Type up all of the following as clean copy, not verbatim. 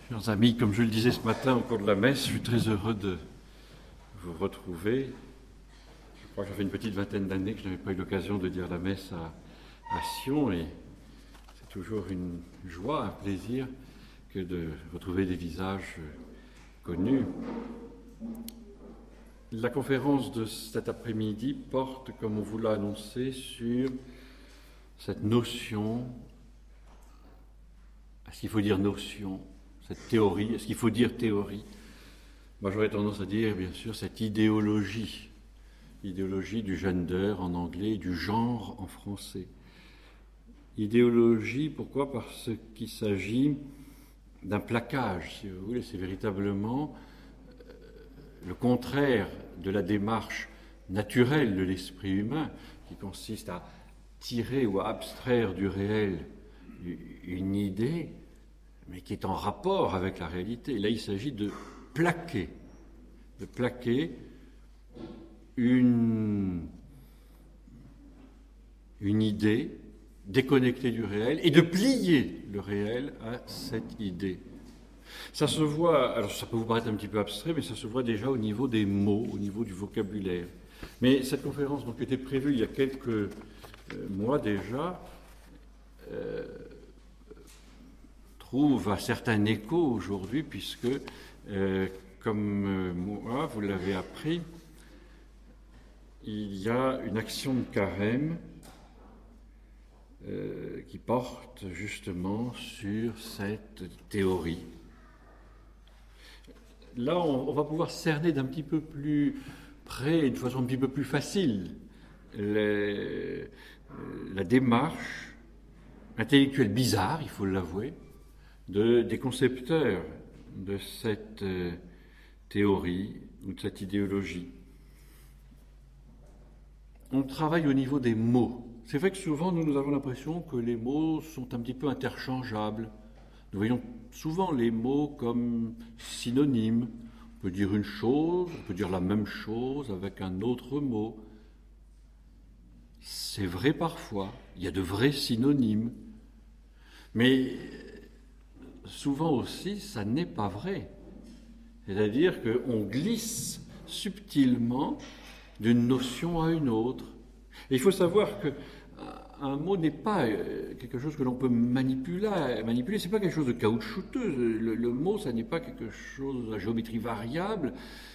Chers amis, comme je le disais ce matin au cours de la messe, je suis très heureux de vous retrouver. Je crois que ça fait une petite vingtaine d'années que je n'avais pas eu l'occasion de dire la messe à Sion, et c'est toujours une joie, un plaisir que de retrouver des visages connus. La conférence de cet après-midi porte, comme on vous l'a annoncé, sur cette notion, est-ce qu'il faut dire notion, cette théorie, est-ce qu'il faut dire théorie? Moi j'aurais tendance à dire, bien sûr, cette idéologie du gender en anglais, du genre en français. Idéologie, pourquoi? Parce qu'il s'agit d'un plaquage, si vous voulez, c'est véritablement le contraire de la démarche naturelle de l'esprit humain, qui consiste à tirer ou à abstraire du réel une idée, mais qui est en rapport avec la réalité. Là, il s'agit de plaquer une idée déconnectée du réel et de plier le réel à cette idée. Ça se voit, alors ça peut vous paraître un petit peu abstrait, mais ça se voit déjà au niveau des mots, au niveau du vocabulaire. Mais cette conférence donc était prévue il y a quelques mois déjà, trouve un certain écho aujourd'hui, puisque, comme moi, vous l'avez appris, il y a une action de carême qui porte justement sur cette théorie. Là, on va pouvoir cerner d'un petit peu plus près et de façon un petit peu plus facile la démarche intellectuelle bizarre, il faut l'avouer, des concepteurs de cette théorie ou de cette idéologie. On travaille au niveau des mots. C'est vrai que souvent nous avons l'impression que les mots sont un petit peu interchangeables. Nous voyons souvent les mots comme synonymes. On peut dire une chose, on peut dire la même chose avec un autre mot. C'est vrai parfois, il y a de vrais synonymes. Mais souvent aussi, ça n'est pas vrai. C'est-à-dire qu'on glisse subtilement d'une notion à une autre. Et il faut savoir qu'un mot n'est pas quelque chose que l'on peut manipuler. C'est pas quelque chose de caoutchouteux. Le mot, ça n'est pas quelque chose à géométrie variable.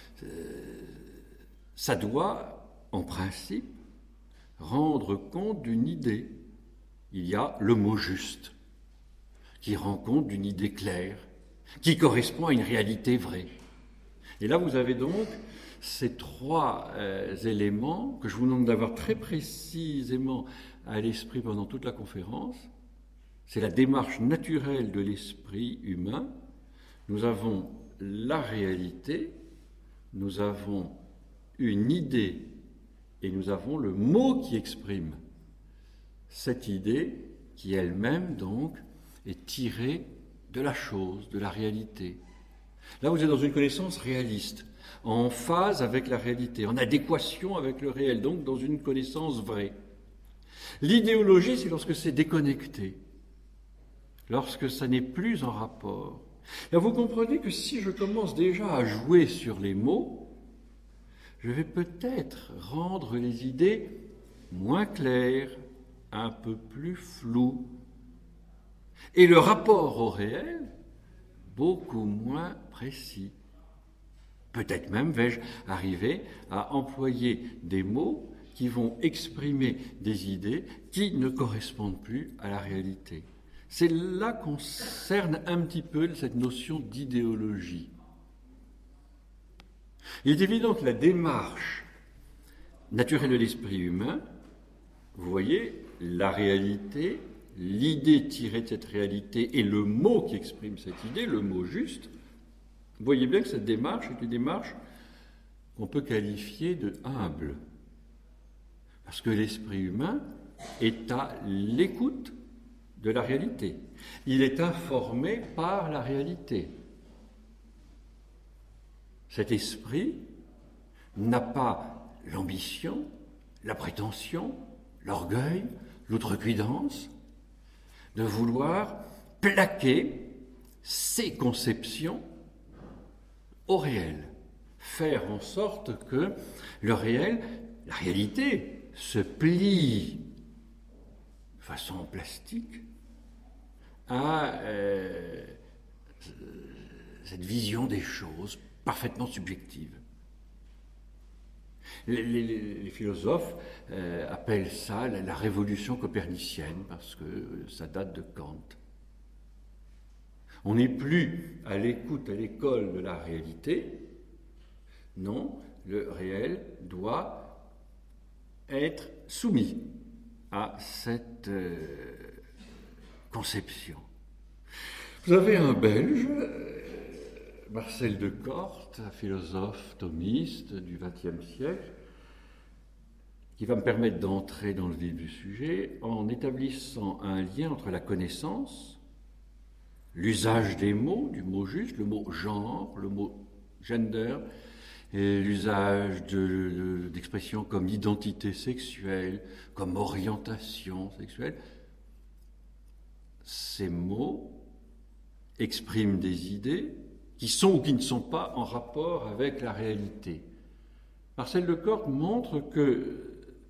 Ça doit, en principe, rendre compte d'une idée. Il y a le mot juste, qui rend compte d'une idée claire, qui correspond à une réalité vraie. Et là, vous avez donc ces trois éléments que je vous demande d'avoir très précisément à l'esprit pendant toute la conférence. C'est la démarche naturelle de l'esprit humain. Nous avons la réalité, nous avons une idée et nous avons le mot qui exprime cette idée qui elle-même donc est tirée de la chose, de la réalité. Là, vous êtes dans une connaissance réaliste, en phase avec la réalité, en adéquation avec le réel, donc dans une connaissance vraie. L'idéologie, c'est lorsque c'est déconnecté, lorsque ça n'est plus en rapport. Là, vous comprenez que si je commence déjà à jouer sur les mots, je vais peut-être rendre les idées moins claires, un peu plus floues, et le rapport au réel beaucoup moins précis. Peut-être même vais-je arriver à employer des mots qui vont exprimer des idées qui ne correspondent plus à la réalité. C'est là qu'on cerne un petit peu cette notion d'idéologie. Il est évident que la démarche naturelle de l'esprit humain, vous voyez, la réalité, l'idée tirée de cette réalité et le mot qui exprime cette idée, le mot juste, vous voyez bien que cette démarche est une démarche qu'on peut qualifier de humble. Parce que l'esprit humain est à l'écoute de la réalité. Il est informé par la réalité. Cet esprit n'a pas l'ambition, la prétention, l'orgueil, l'outrecuidance de vouloir plaquer ces conceptions au réel. Faire en sorte que le réel, la réalité, se plie de façon plastique à cette vision des choses parfaitement subjective. Les philosophes appellent ça la révolution copernicienne parce que ça date de Kant. On n'est plus à l'écoute, à l'école de la réalité. Non, le réel doit être soumis à cette conception. Vous avez un Belge, Marcel de Corte, un philosophe thomiste du XXe siècle, qui va me permettre d'entrer dans le vif du sujet en établissant un lien entre la connaissance, l'usage des mots, du mot juste, le mot genre, le mot gender, et l'usage d'expressions comme identité sexuelle, comme orientation sexuelle. Ces mots expriment des idées qui sont ou qui ne sont pas en rapport avec la réalité. Marcel de Corte montre que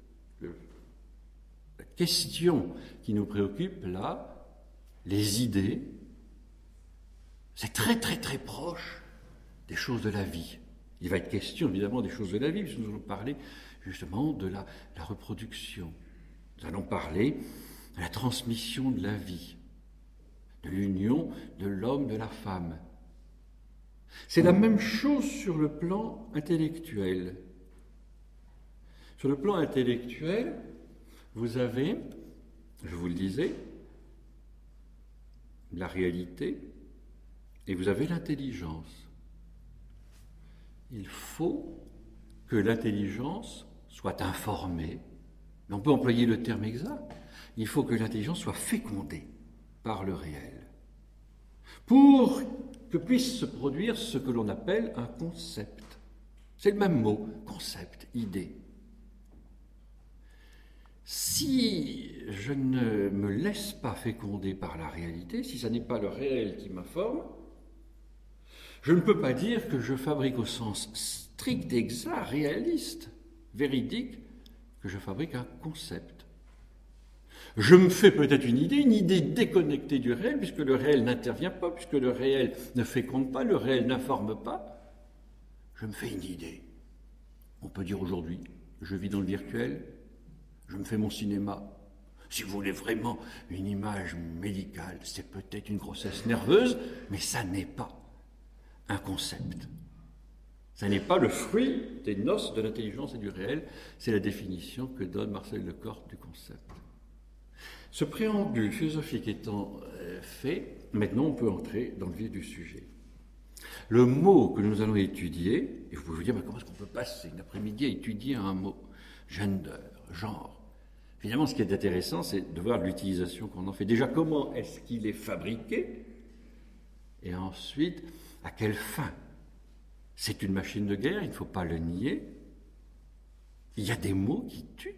la question qui nous préoccupe là, les idées, c'est très très très proche des choses de la vie. Il va être question évidemment des choses de la vie, puisque nous allons parler justement de la reproduction. Nous allons parler de la transmission de la vie, de l'union de l'homme, de la femme. C'est la même chose sur le plan intellectuel. Sur le plan intellectuel, vous avez, je vous le disais, la réalité et vous avez l'intelligence. Il faut que l'intelligence soit informée, mais on peut employer le terme exact, il faut que l'intelligence soit fécondée par le réel, pour que puisse se produire ce que l'on appelle un concept. C'est le même mot, concept, idée. Si je ne me laisse pas féconder par la réalité, si ce n'est pas le réel qui m'informe, je ne peux pas dire que je fabrique au sens strict, exact, réaliste, véridique, que je fabrique un concept. Je me fais peut-être une idée déconnectée du réel, puisque le réel n'intervient pas, puisque le réel ne féconde pas, le réel n'informe pas. Je me fais une idée. On peut dire aujourd'hui, je vis dans le virtuel, je me fais mon cinéma. Si vous voulez vraiment une image médicale, c'est peut-être une grossesse nerveuse, mais ça n'est pas un concept. Ça n'est pas le fruit des noces de l'intelligence et du réel, c'est la définition que donne Marcel de Corte du concept. Ce préambule philosophique étant fait, maintenant on peut entrer dans le vif du sujet. Le mot que nous allons étudier, et vous pouvez vous dire, mais comment est-ce qu'on peut passer une après-midi à étudier un mot? Gender, genre. Finalement, ce qui est intéressant, c'est de voir l'utilisation qu'on en fait. Déjà, comment est-ce qu'il est fabriqué? Et ensuite, à quelle fin? C'est une machine de guerre, il ne faut pas le nier. Il y a des mots qui tuent.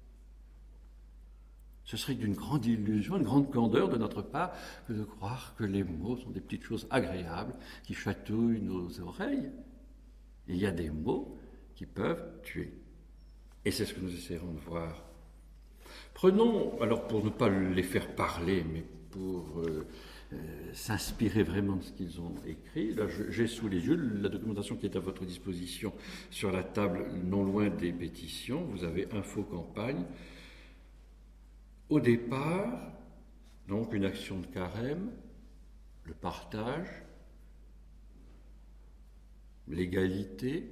Ce serait d'une grande illusion, une grande candeur de notre part que de croire que les mots sont des petites choses agréables qui chatouillent nos oreilles. Il y a des mots qui peuvent tuer. Et c'est ce que nous essaierons de voir. Prenons, alors pour ne pas les faire parler, mais pour s'inspirer vraiment de ce qu'ils ont écrit, là j'ai sous les yeux la documentation qui est à votre disposition sur la table non loin des pétitions. Vous avez Info Campagne. Au départ, donc une action de carême, le partage, l'égalité.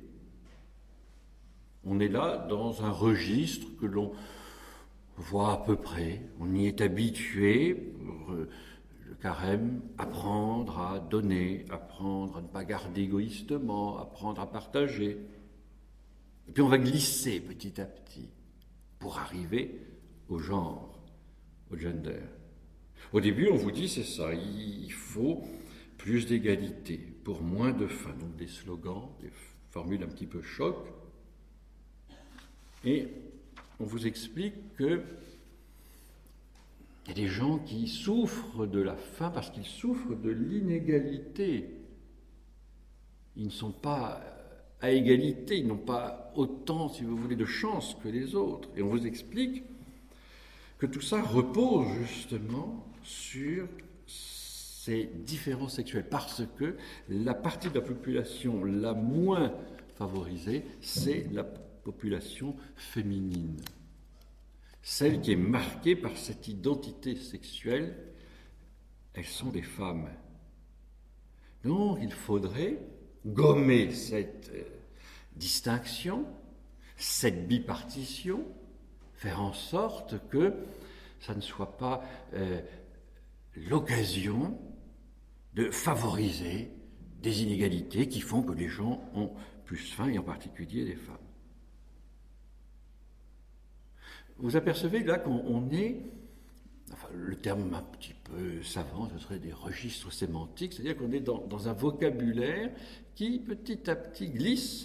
On est là dans un registre que l'on voit à peu près. On y est habitué pour le carême, apprendre à donner, apprendre à ne pas garder égoïstement, apprendre à partager. Et puis on va glisser petit à petit pour arriver au genre, au gender. Au début, on vous dit, c'est ça, il faut plus d'égalité pour moins de faim. Donc des slogans, des formules un petit peu choc. Et on vous explique que Il y a des gens qui souffrent de la faim parce qu'ils souffrent de l'inégalité. Ils ne sont pas à égalité, ils n'ont pas autant, si vous voulez, de chance que les autres. Et on vous explique que tout ça repose justement sur ces différences sexuelles, parce que la partie de la population la moins favorisée, c'est la population féminine. Celle qui est marquée par cette identité sexuelle, elles sont des femmes. Donc il faudrait gommer cette distinction, cette bipartition, faire en sorte que ça ne soit pas l'occasion de favoriser des inégalités qui font que les gens ont plus faim, et en particulier les femmes. Vous apercevez là qu'on est, enfin, le terme un petit peu savant, ce serait des registres sémantiques, c'est-à-dire qu'on est dans un vocabulaire qui petit à petit glisse.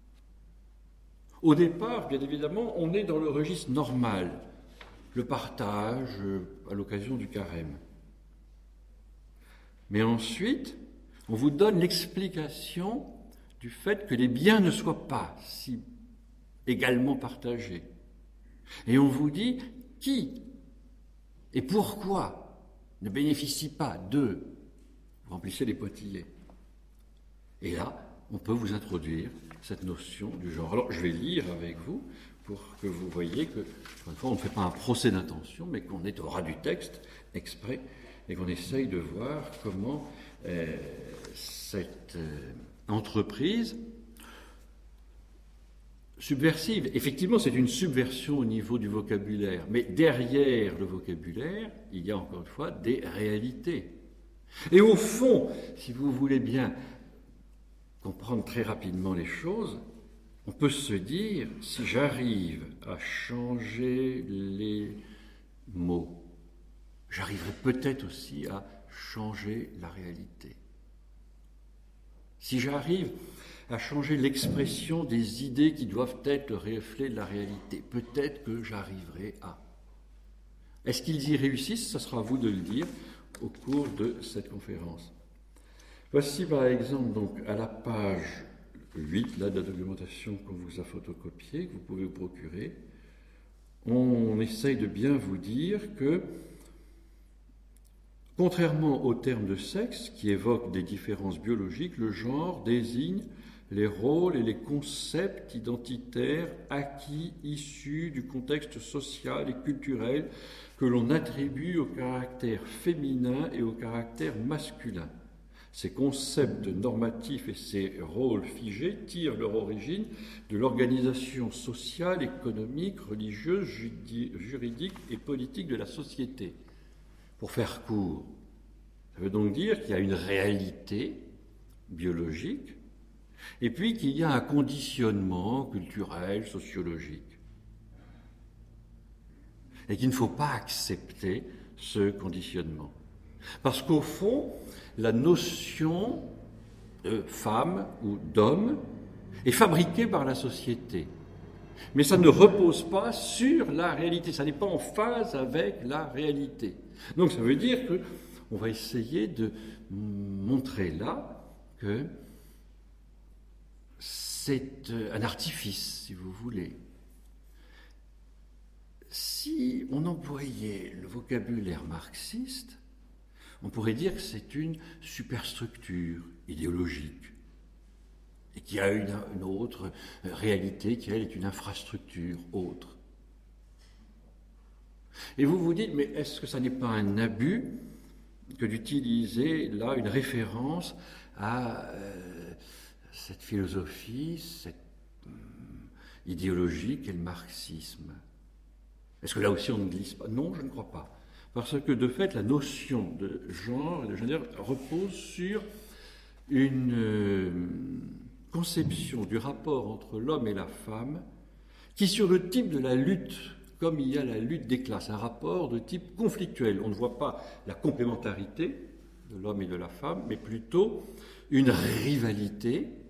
Au départ, bien évidemment, on est dans le registre normal, le partage à l'occasion du carême. Mais ensuite, on vous donne l'explication du fait que les biens ne soient pas si également partagés. Et on vous dit qui et pourquoi ne bénéficie pas d'eux. Vous remplissez les pointillés. Et là, on peut vous introduire cette notion du genre. Alors, je vais lire avec vous pour que vous voyez que, une fois, on ne fait pas un procès d'intention, mais qu'on est au ras du texte, exprès, et qu'on essaye de voir comment cette entreprise subversive, effectivement, c'est une subversion au niveau du vocabulaire, mais derrière le vocabulaire, il y a encore une fois des réalités. Et au fond, si vous voulez bien comprendre très rapidement les choses, on peut se dire, si j'arrive à changer les mots, j'arriverai peut-être aussi à changer la réalité. Si j'arrive à changer l'expression des idées qui doivent être le reflet de la réalité, peut-être que j'arriverai à. Est-ce qu'ils y réussissent? Ce sera à vous de le dire au cours de cette conférence. Voici par exemple donc à la page 8 là, de la documentation qu'on vous a photocopiée, que vous pouvez vous procurer, on essaye de bien vous dire que, contrairement au terme de sexe, qui évoque des différences biologiques, le genre désigne les rôles et les concepts identitaires acquis, issus du contexte social et culturel que l'on attribue au caractère féminin et au caractère masculin. Ces concepts normatifs et ces rôles figés tirent leur origine de l'organisation sociale, économique, religieuse, juridique et politique de la société. Pour faire court, ça veut donc dire qu'il y a une réalité biologique et puis qu'il y a un conditionnement culturel, sociologique. Et qu'il ne faut pas accepter ce conditionnement. Parce qu'au fond, la notion de femme ou d'homme est fabriquée par la société. Mais ça ne repose pas sur la réalité, ça n'est pas en phase avec la réalité. Donc ça veut dire qu'on va essayer de montrer là que c'est un artifice, si vous voulez. Si on employait le vocabulaire marxiste, on pourrait dire que c'est une superstructure idéologique et qu'il y a une autre réalité qui, elle, est une infrastructure autre. Et vous vous dites, mais est-ce que ça n'est pas un abus que d'utiliser là une référence à cette philosophie, cette idéologie qu'est le marxisme? Est-ce que là aussi on ne glisse pas? Non, je ne crois pas. Parce que de fait, la notion de genre et de gender repose sur une conception du rapport entre l'homme et la femme qui, sur le type de la lutte, comme il y a la lutte des classes, un rapport de type conflictuel. On ne voit pas la complémentarité de l'homme et de la femme, mais plutôt une rivalité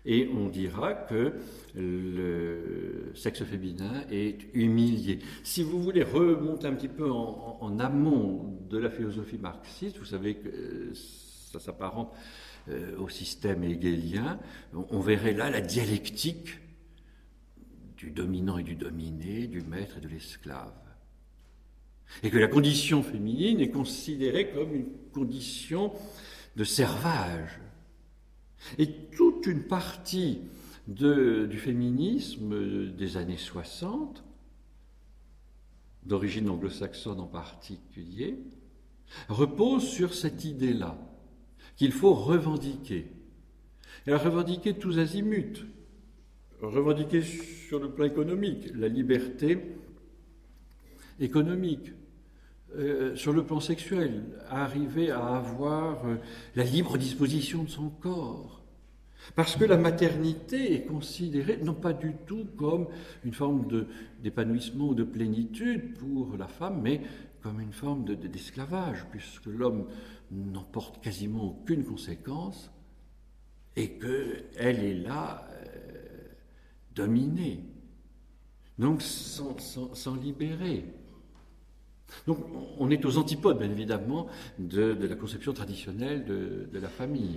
Et on dira que le sexe féminin est humilié. Si vous voulez remonter un petit peu en amont de la philosophie marxiste, vous savez que ça s'apparente au système hegelien, on verrait là la dialectique du dominant et du dominé, du maître et de l'esclave. Et que la condition féminine est considérée comme une condition de servage. Et toute une partie du féminisme des années 60, d'origine anglo-saxonne en particulier, repose sur cette idée-là, qu'il faut revendiquer. Et la revendiquer tous azimuts, revendiquer sur le plan économique, la liberté économique, sur le plan sexuel, arriver à avoir la libre disposition de son corps. Parce que la maternité est considérée non pas du tout comme une forme d'épanouissement ou de plénitude pour la femme, mais comme une forme d'esclavage, puisque l'homme n'en porte quasiment aucune conséquence et qu'elle est là dominée, donc sans libérer. Donc on est aux antipodes, bien évidemment, de la conception traditionnelle de la famille.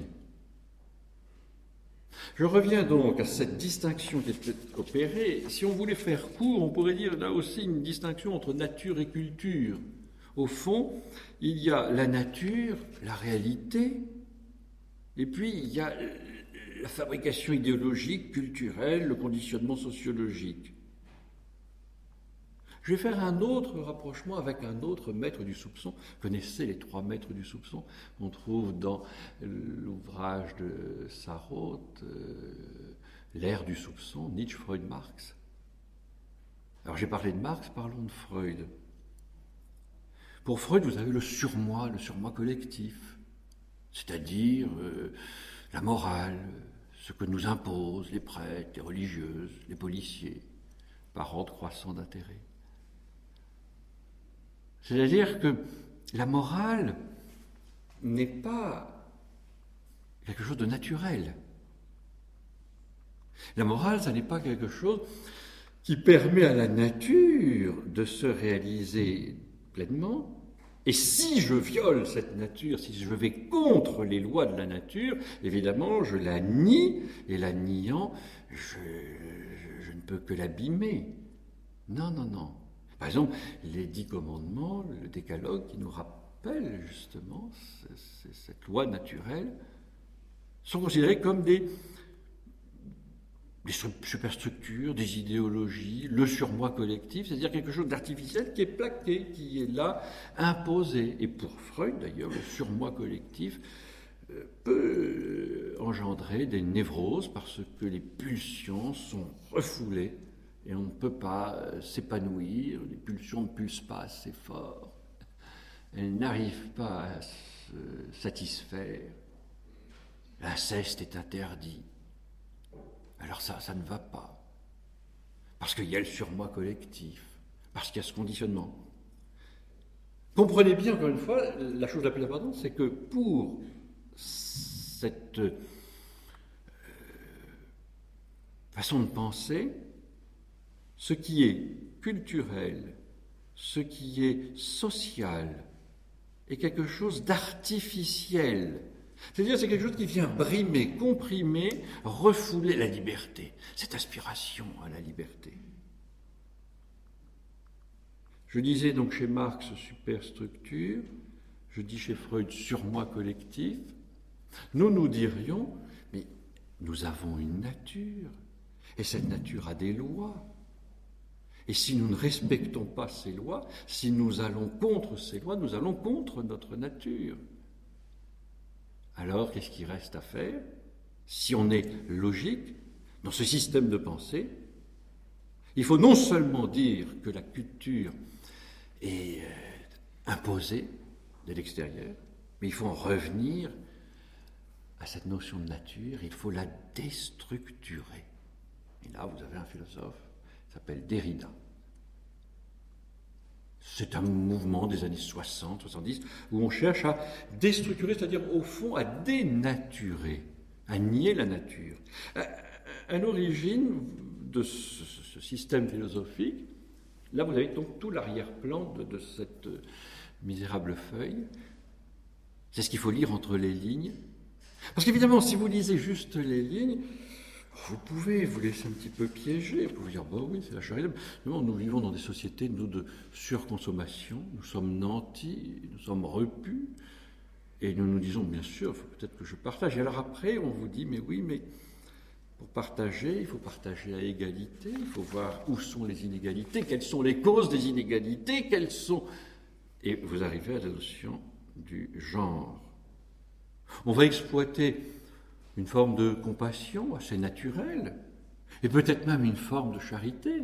Je reviens donc à cette distinction qui est opérée. Si on voulait faire court, on pourrait dire là aussi une distinction entre nature et culture. Au fond, il y a la nature, la réalité, et puis il y a la fabrication idéologique, culturelle, le conditionnement sociologique. Je vais faire un autre rapprochement avec un autre maître du soupçon. Vous connaissez les 3 maîtres du soupçon qu'on trouve dans l'ouvrage de Sarraute, L'ère du soupçon, Nietzsche, Freud, Marx. Alors j'ai parlé de Marx, parlons de Freud. Pour Freud, vous avez le surmoi collectif, c'est-à-dire la morale, ce que nous imposent les prêtres, les religieuses, les policiers, par ordre croissant d'intérêt. C'est-à-dire que la morale n'est pas quelque chose de naturel. La morale, ça n'est pas quelque chose qui permet à la nature de se réaliser pleinement. Et si je viole cette nature, si je vais contre les lois de la nature, évidemment, je la nie, et la niant, je ne peux que l'abîmer. Non, non, non. Par exemple, les 10 commandements, le décalogue qui nous rappelle justement cette loi naturelle, sont considérés comme des superstructures, des idéologies, le surmoi collectif, c'est-à-dire quelque chose d'artificiel qui est plaqué, qui est là, imposé. Et pour Freud, d'ailleurs, le surmoi collectif peut engendrer des névroses parce que les pulsions sont refoulées et on ne peut pas s'épanouir, les pulsions ne pulsent pas assez fort, elles n'arrivent pas à se satisfaire, l'inceste est interdit. Alors ça ne va pas, parce qu'il y a le surmoi collectif, parce qu'il y a ce conditionnement. Comprenez bien, encore une fois, la chose la plus importante, c'est que pour cette façon de penser, ce qui est culturel, ce qui est social, est quelque chose d'artificiel. C'est-à-dire c'est quelque chose qui vient brimer, comprimer, refouler la liberté, cette aspiration à la liberté. Je disais donc chez Marx superstructure, je dis chez Freud surmoi collectif. Nous dirions, mais nous avons une nature, et cette nature a des lois. Et si nous ne respectons pas ces lois, si nous allons contre ces lois, nous allons contre notre nature. Alors, qu'est-ce qu'il reste à faire? Si on est logique dans ce système de pensée, il faut non seulement dire que la culture est imposée de l'extérieur, mais il faut en revenir à cette notion de nature, il faut la déstructurer. Et là, vous avez un philosophe qui s'appelle Derrida. C'est un mouvement des années 60, 70, où on cherche à déstructurer, c'est-à-dire au fond à dénaturer à nier la nature. À l'origine de ce système philosophique, là vous avez donc tout l'arrière-plan de cette misérable feuille. C'est ce qu'il faut lire entre les lignes. Parce qu'évidemment, si vous lisez juste les lignes, vous pouvez vous laisser un petit peu piéger. Vous pouvez dire, bah oui, c'est la charité. Non, nous vivons dans des sociétés, nous, de surconsommation. Nous sommes nantis, nous sommes repus. Et nous nous disons, bien sûr, il faut peut-être que je partage. Et alors après, on vous dit, mais oui, mais pour partager, il faut partager à égalité. Il faut voir où sont les inégalités, quelles sont les causes des inégalités, quelles sont... Et vous arrivez à la notion du genre. On va exploiter une forme de compassion assez naturelle, et peut-être même une forme de charité,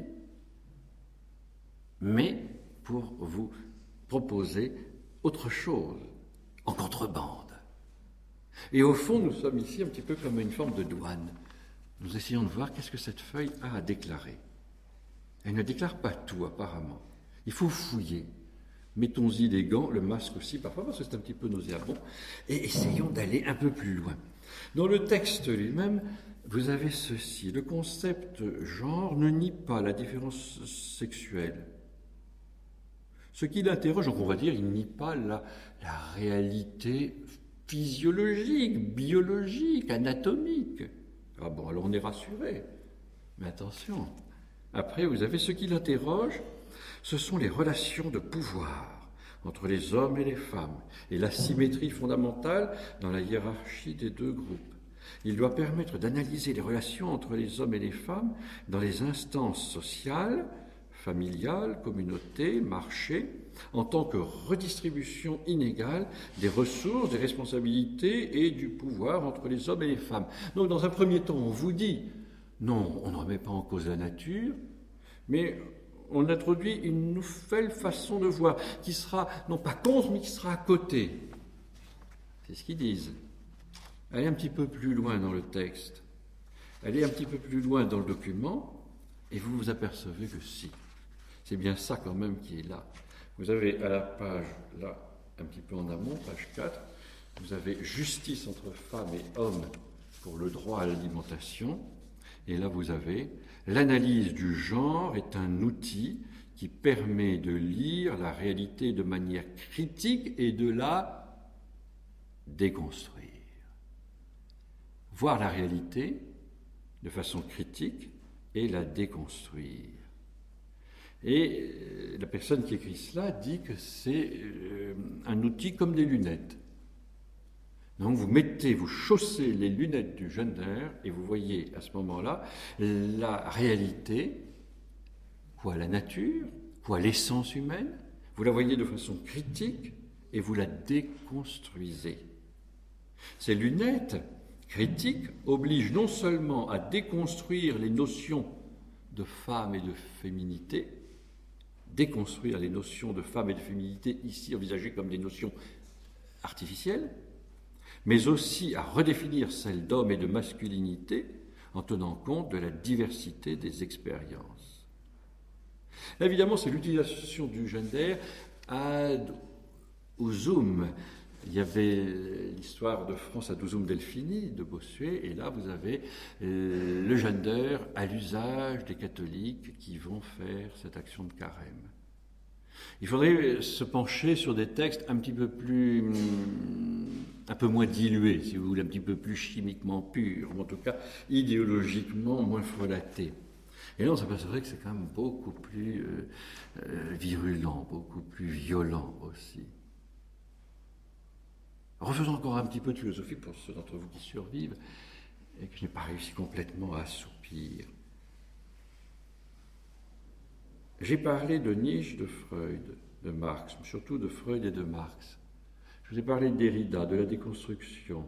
mais pour vous proposer autre chose, en contrebande. Et au fond, nous sommes ici un petit peu comme une forme de douane. Nous essayons de voir qu'est-ce que cette feuille a à déclarer. Elle ne déclare pas tout, apparemment. Il faut fouiller. Mettons-y les gants, le masque aussi, parfois, parce que c'est un petit peu nauséabond, et essayons d'aller un peu plus loin. Dans le texte lui-même, vous avez ceci. Le concept genre ne nie pas la différence sexuelle. Ce qui l'interroge, donc on va dire, il nie pas la réalité physiologique, biologique, anatomique. Ah bon, alors on est rassuré. Mais attention, après vous avez ce qui l'interroge, ce sont les relations de pouvoir entre les hommes et les femmes et l'asymétrie fondamentale dans la hiérarchie des deux groupes. Il doit permettre d'analyser les relations entre les hommes et les femmes dans les instances sociales, familiales, communautés, marchés, en tant que redistribution inégale des ressources, des responsabilités et du pouvoir entre les hommes et les femmes. Donc dans un premier temps, on vous dit, non, on ne remet pas en cause la nature, mais on introduit une nouvelle façon de voir, qui sera non pas contre, mais qui sera à côté. C'est ce qu'ils disent. Allez un petit peu plus loin dans le texte, allez un petit peu plus loin dans le document, et vous vous apercevez que si, c'est bien ça quand même qui est là. Vous avez à la page, là, un petit peu en amont, page 4, vous avez justice entre femmes et hommes pour le droit à l'alimentation, et là vous avez l'analyse du genre est un outil qui permet de lire la réalité de manière critique et de la déconstruire. Voir la réalité de façon critique et la déconstruire. Et la personne qui écrit cela dit que c'est un outil comme des lunettes. Donc vous chaussez les lunettes du gender et vous voyez à ce moment-là la réalité, quoi la nature, quoi l'essence humaine, vous la voyez de façon critique et vous la déconstruisez. Ces lunettes critiques obligent non seulement à déconstruire les notions de femme et de féminité, déconstruire les notions de femme et de féminité ici envisagées comme des notions artificielles, mais aussi à redéfinir celles d'homme et de masculinité en tenant compte de la diversité des expériences. Là, évidemment, c'est l'utilisation du gender au zoom. Il y avait l'histoire de France à Douzoum Delphini, de Bossuet, et là vous avez le gender à l'usage des catholiques qui vont faire cette action de carême. Il faudrait se pencher sur des textes un petit peu plus, un peu moins dilués, si vous voulez, un petit peu plus chimiquement purs, ou en tout cas idéologiquement moins frelatés. Et là on s'apercevrait que c'est quand même beaucoup plus virulent, beaucoup plus violent aussi. Refaisons encore un petit peu de philosophie pour ceux d'entre vous qui survivent et que je n'ai pas réussi complètement à assoupir. J'ai parlé de Nietzsche, de Freud, de Marx, surtout de Freud et de Marx. Je vous ai parlé de Derrida, de la déconstruction.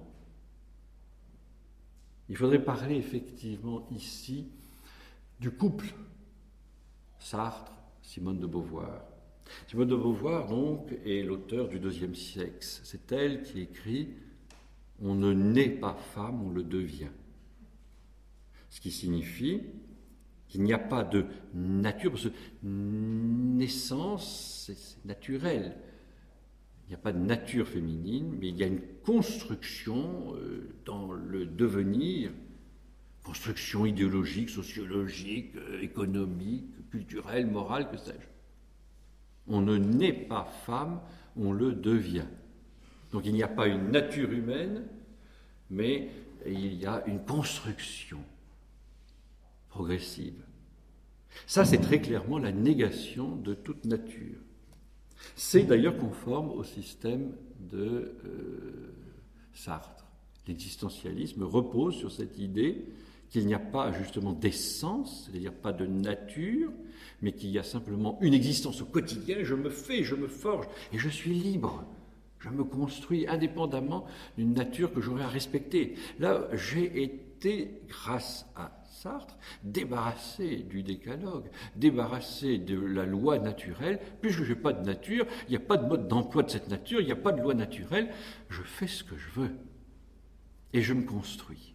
Il faudrait parler effectivement ici du couple Sartre, Simone de Beauvoir. Simone de Beauvoir, donc, est l'auteur du deuxième sexe. C'est elle qui écrit « On ne naît pas femme, on le devient ». Ce qui signifie qu'il n'y a pas de nature, parce que naissance, c'est naturel. Il n'y a pas de nature féminine, mais il y a une construction dans le devenir, construction idéologique, sociologique, économique, culturelle, morale, que sais-je. On ne naît pas femme, on le devient. Donc il n'y a pas une nature humaine, mais il y a une construction progressive. Ça, c'est très clairement la négation de toute nature. C'est d'ailleurs conforme au système de Sartre. L'existentialisme repose sur cette idée qu'il n'y a pas justement d'essence, c'est-à-dire pas de nature, mais qu'il y a simplement une existence au quotidien, je me fais, je me forge, et je suis libre. Je me construis indépendamment d'une nature que j'aurais à respecter. Là, j'ai été, grâce à Sartre, débarrassé du décalogue, débarrassé de la loi naturelle. Puisque je n'ai pas de nature, il n'y a pas de mode d'emploi de cette nature, il n'y a pas de loi naturelle, je fais ce que je veux. Et je me construis.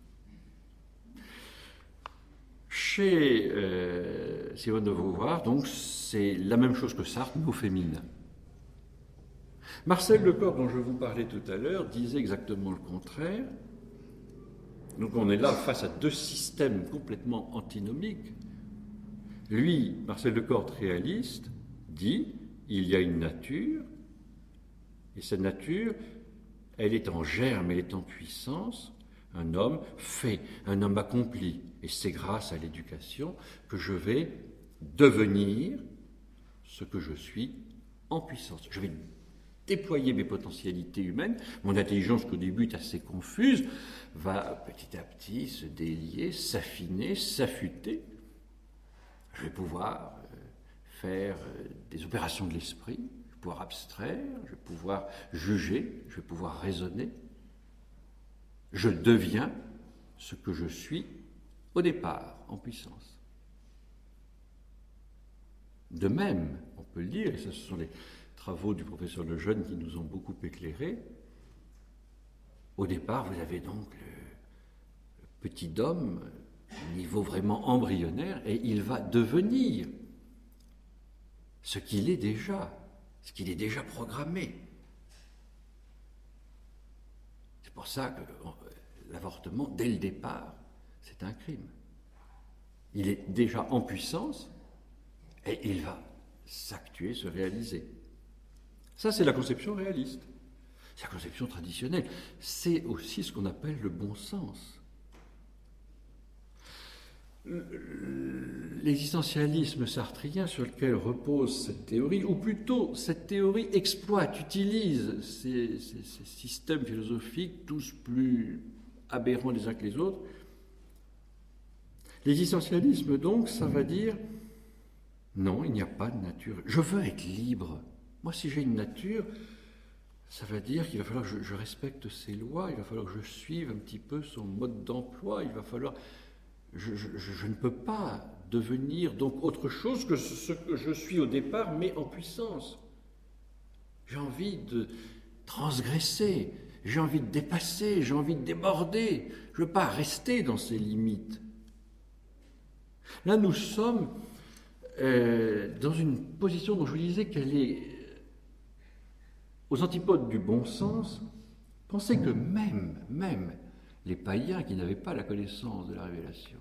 Chez Simone de Beauvoir, donc, c'est la même chose que Sartre, mais au féminin. Marcel Lecor, dont je vous parlais tout à l'heure, disait exactement le contraire. Donc on est là face à deux systèmes complètement antinomiques. Lui, Marcel Lecor, réaliste, dit il y a une nature, et cette nature, elle est en germe, elle est en puissance. Un homme fait, un homme accompli, et c'est grâce à l'éducation que je vais devenir ce que je suis en puissance. Je vais déployer mes potentialités humaines. Mon intelligence, qui au début est assez confuse, va petit à petit se délier, s'affiner, s'affûter. Je vais pouvoir faire des opérations de l'esprit, je vais pouvoir abstraire, je vais pouvoir juger, je vais pouvoir raisonner. Je deviens ce que je suis au départ, en puissance. De même, on peut le dire, et ce sont les travaux du professeur Lejeune qui nous ont beaucoup éclairés, au départ, vous avez donc le petit homme, niveau vraiment embryonnaire, et il va devenir ce qu'il est déjà programmé. C'est pour ça que l'avortement, dès le départ, c'est un crime. Il est déjà en puissance et il va s'actuer, se réaliser. Ça, c'est la conception réaliste. C'est la conception traditionnelle. C'est aussi ce qu'on appelle le bon sens. L'existentialisme sartrien sur lequel repose cette théorie, ou plutôt cette théorie exploite, utilise ces systèmes philosophiques, tous plus aberrants les uns que les autres. L'existentialisme, donc, ça va dire non, il n'y a pas de nature. Je veux être libre. Moi, si j'ai une nature, ça va dire qu'il va falloir que je respecte ses lois, il va falloir que je suive un petit peu son mode d'emploi, il va falloir... Je ne peux pas devenir donc autre chose que ce que je suis au départ, mais en puissance. J'ai envie de transgresser, j'ai envie de dépasser, j'ai envie de déborder. Je ne veux pas rester dans ces limites. Là, nous sommes dans une position dont je vous disais qu'elle est aux antipodes du bon sens. Pensez que même les païens qui n'avaient pas la connaissance de la révélation,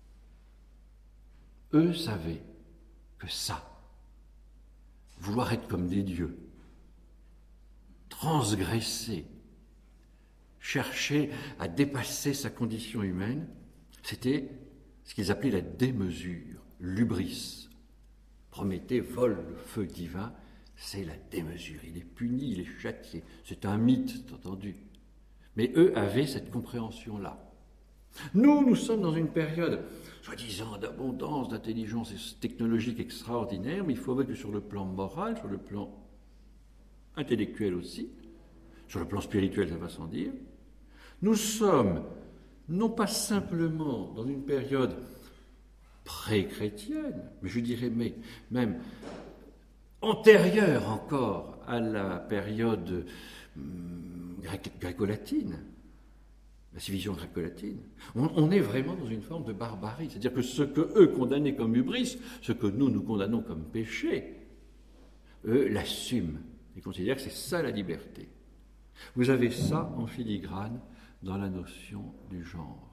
eux savaient que ça, vouloir être comme des dieux, transgresser, chercher à dépasser sa condition humaine, c'était ce qu'ils appelaient la démesure, l'hubris. Prométhée vole le feu divin, c'est la démesure. Il est puni, il est châtié. C'est un mythe, c'est entendu. Mais eux avaient cette compréhension-là. Nous sommes dans une période, soi-disant, d'abondance, d'intelligence technologique extraordinaire, mais il faut avouer que sur le plan moral, sur le plan intellectuel aussi, sur le plan spirituel, ça va sans dire, nous sommes non pas simplement dans une période pré-chrétienne, mais je dirais même antérieure encore à la période gréco-latine, la civilisation gréco-latine. On est vraiment dans une forme de barbarie. C'est-à-dire que ce que eux condamnaient comme hubris, ce que nous condamnons comme péché, eux l'assument Ils considèrent que c'est ça la liberté. Vous avez ça en filigrane dans la notion du genre.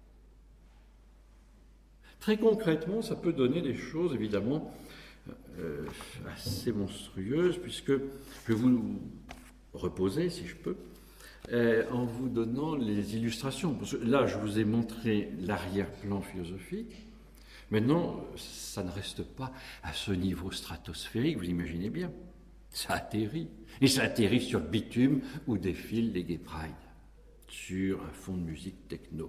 Très concrètement, ça peut donner des choses évidemment assez monstrueuses, puisque je vais vous reposer, si je peux, en vous donnant les illustrations. Parce que là, je vous ai montré l'arrière-plan philosophique. Maintenant, ça ne reste pas à ce niveau stratosphérique, vous imaginez bien. Ça atterrit. Et ça atterrit sur le bitume où défilent les Gay Pride, sur un fond de musique techno.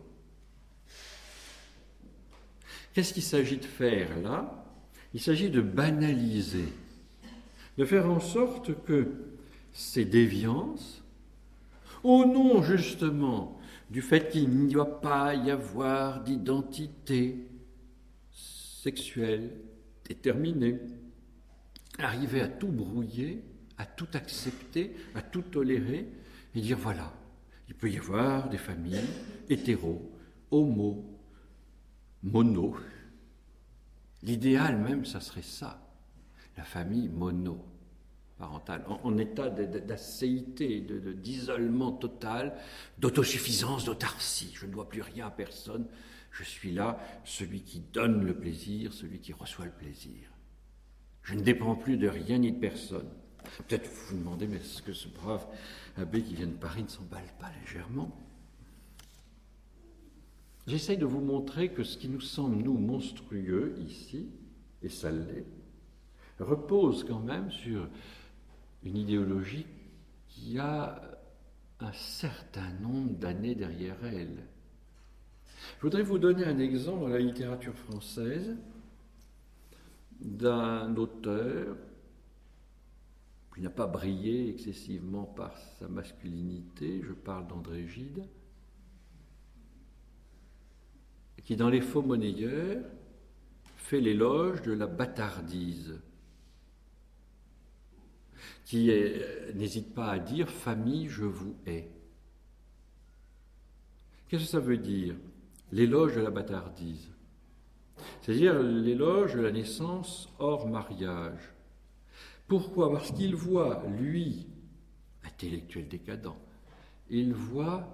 Qu'est-ce qu'il s'agit de faire là? Il s'agit de banaliser, de faire en sorte que ces déviances, au nom justement du fait qu'il n'y doit pas y avoir d'identité sexuelle déterminée, arriver à tout brouiller, à tout accepter, à tout tolérer, et dire voilà, il peut y avoir des familles hétéros, homo, mono. L'idéal même, ça serait ça, la famille monoparentale, en état d'acéité, d'isolement total, d'autosuffisance, d'autarcie. Je ne dois plus rien à personne, je suis là, celui qui donne le plaisir, celui qui reçoit le plaisir. Je ne dépends plus de rien ni de personne. Peut-être vous vous demandez, mais est-ce que ce brave abbé qui vient de Paris ne s'emballe pas légèrement? J'essaye de vous montrer que ce qui nous semble, nous, monstrueux ici, et ça l'est, repose quand même sur une idéologie qui a un certain nombre d'années derrière elle. Je voudrais vous donner un exemple dans la littérature française d'un auteur qui n'a pas brillé excessivement par sa masculinité, je parle d'André Gide, qui dans Les Faux Monnayeurs fait l'éloge de la bâtardise, qui n'hésite pas à dire « famille, je vous hais ». Qu'est-ce que ça veut dire, l'éloge de la bâtardise? C'est-à-dire l'éloge de la naissance hors mariage. Pourquoi? Parce qu'il voit, lui, intellectuel décadent, il voit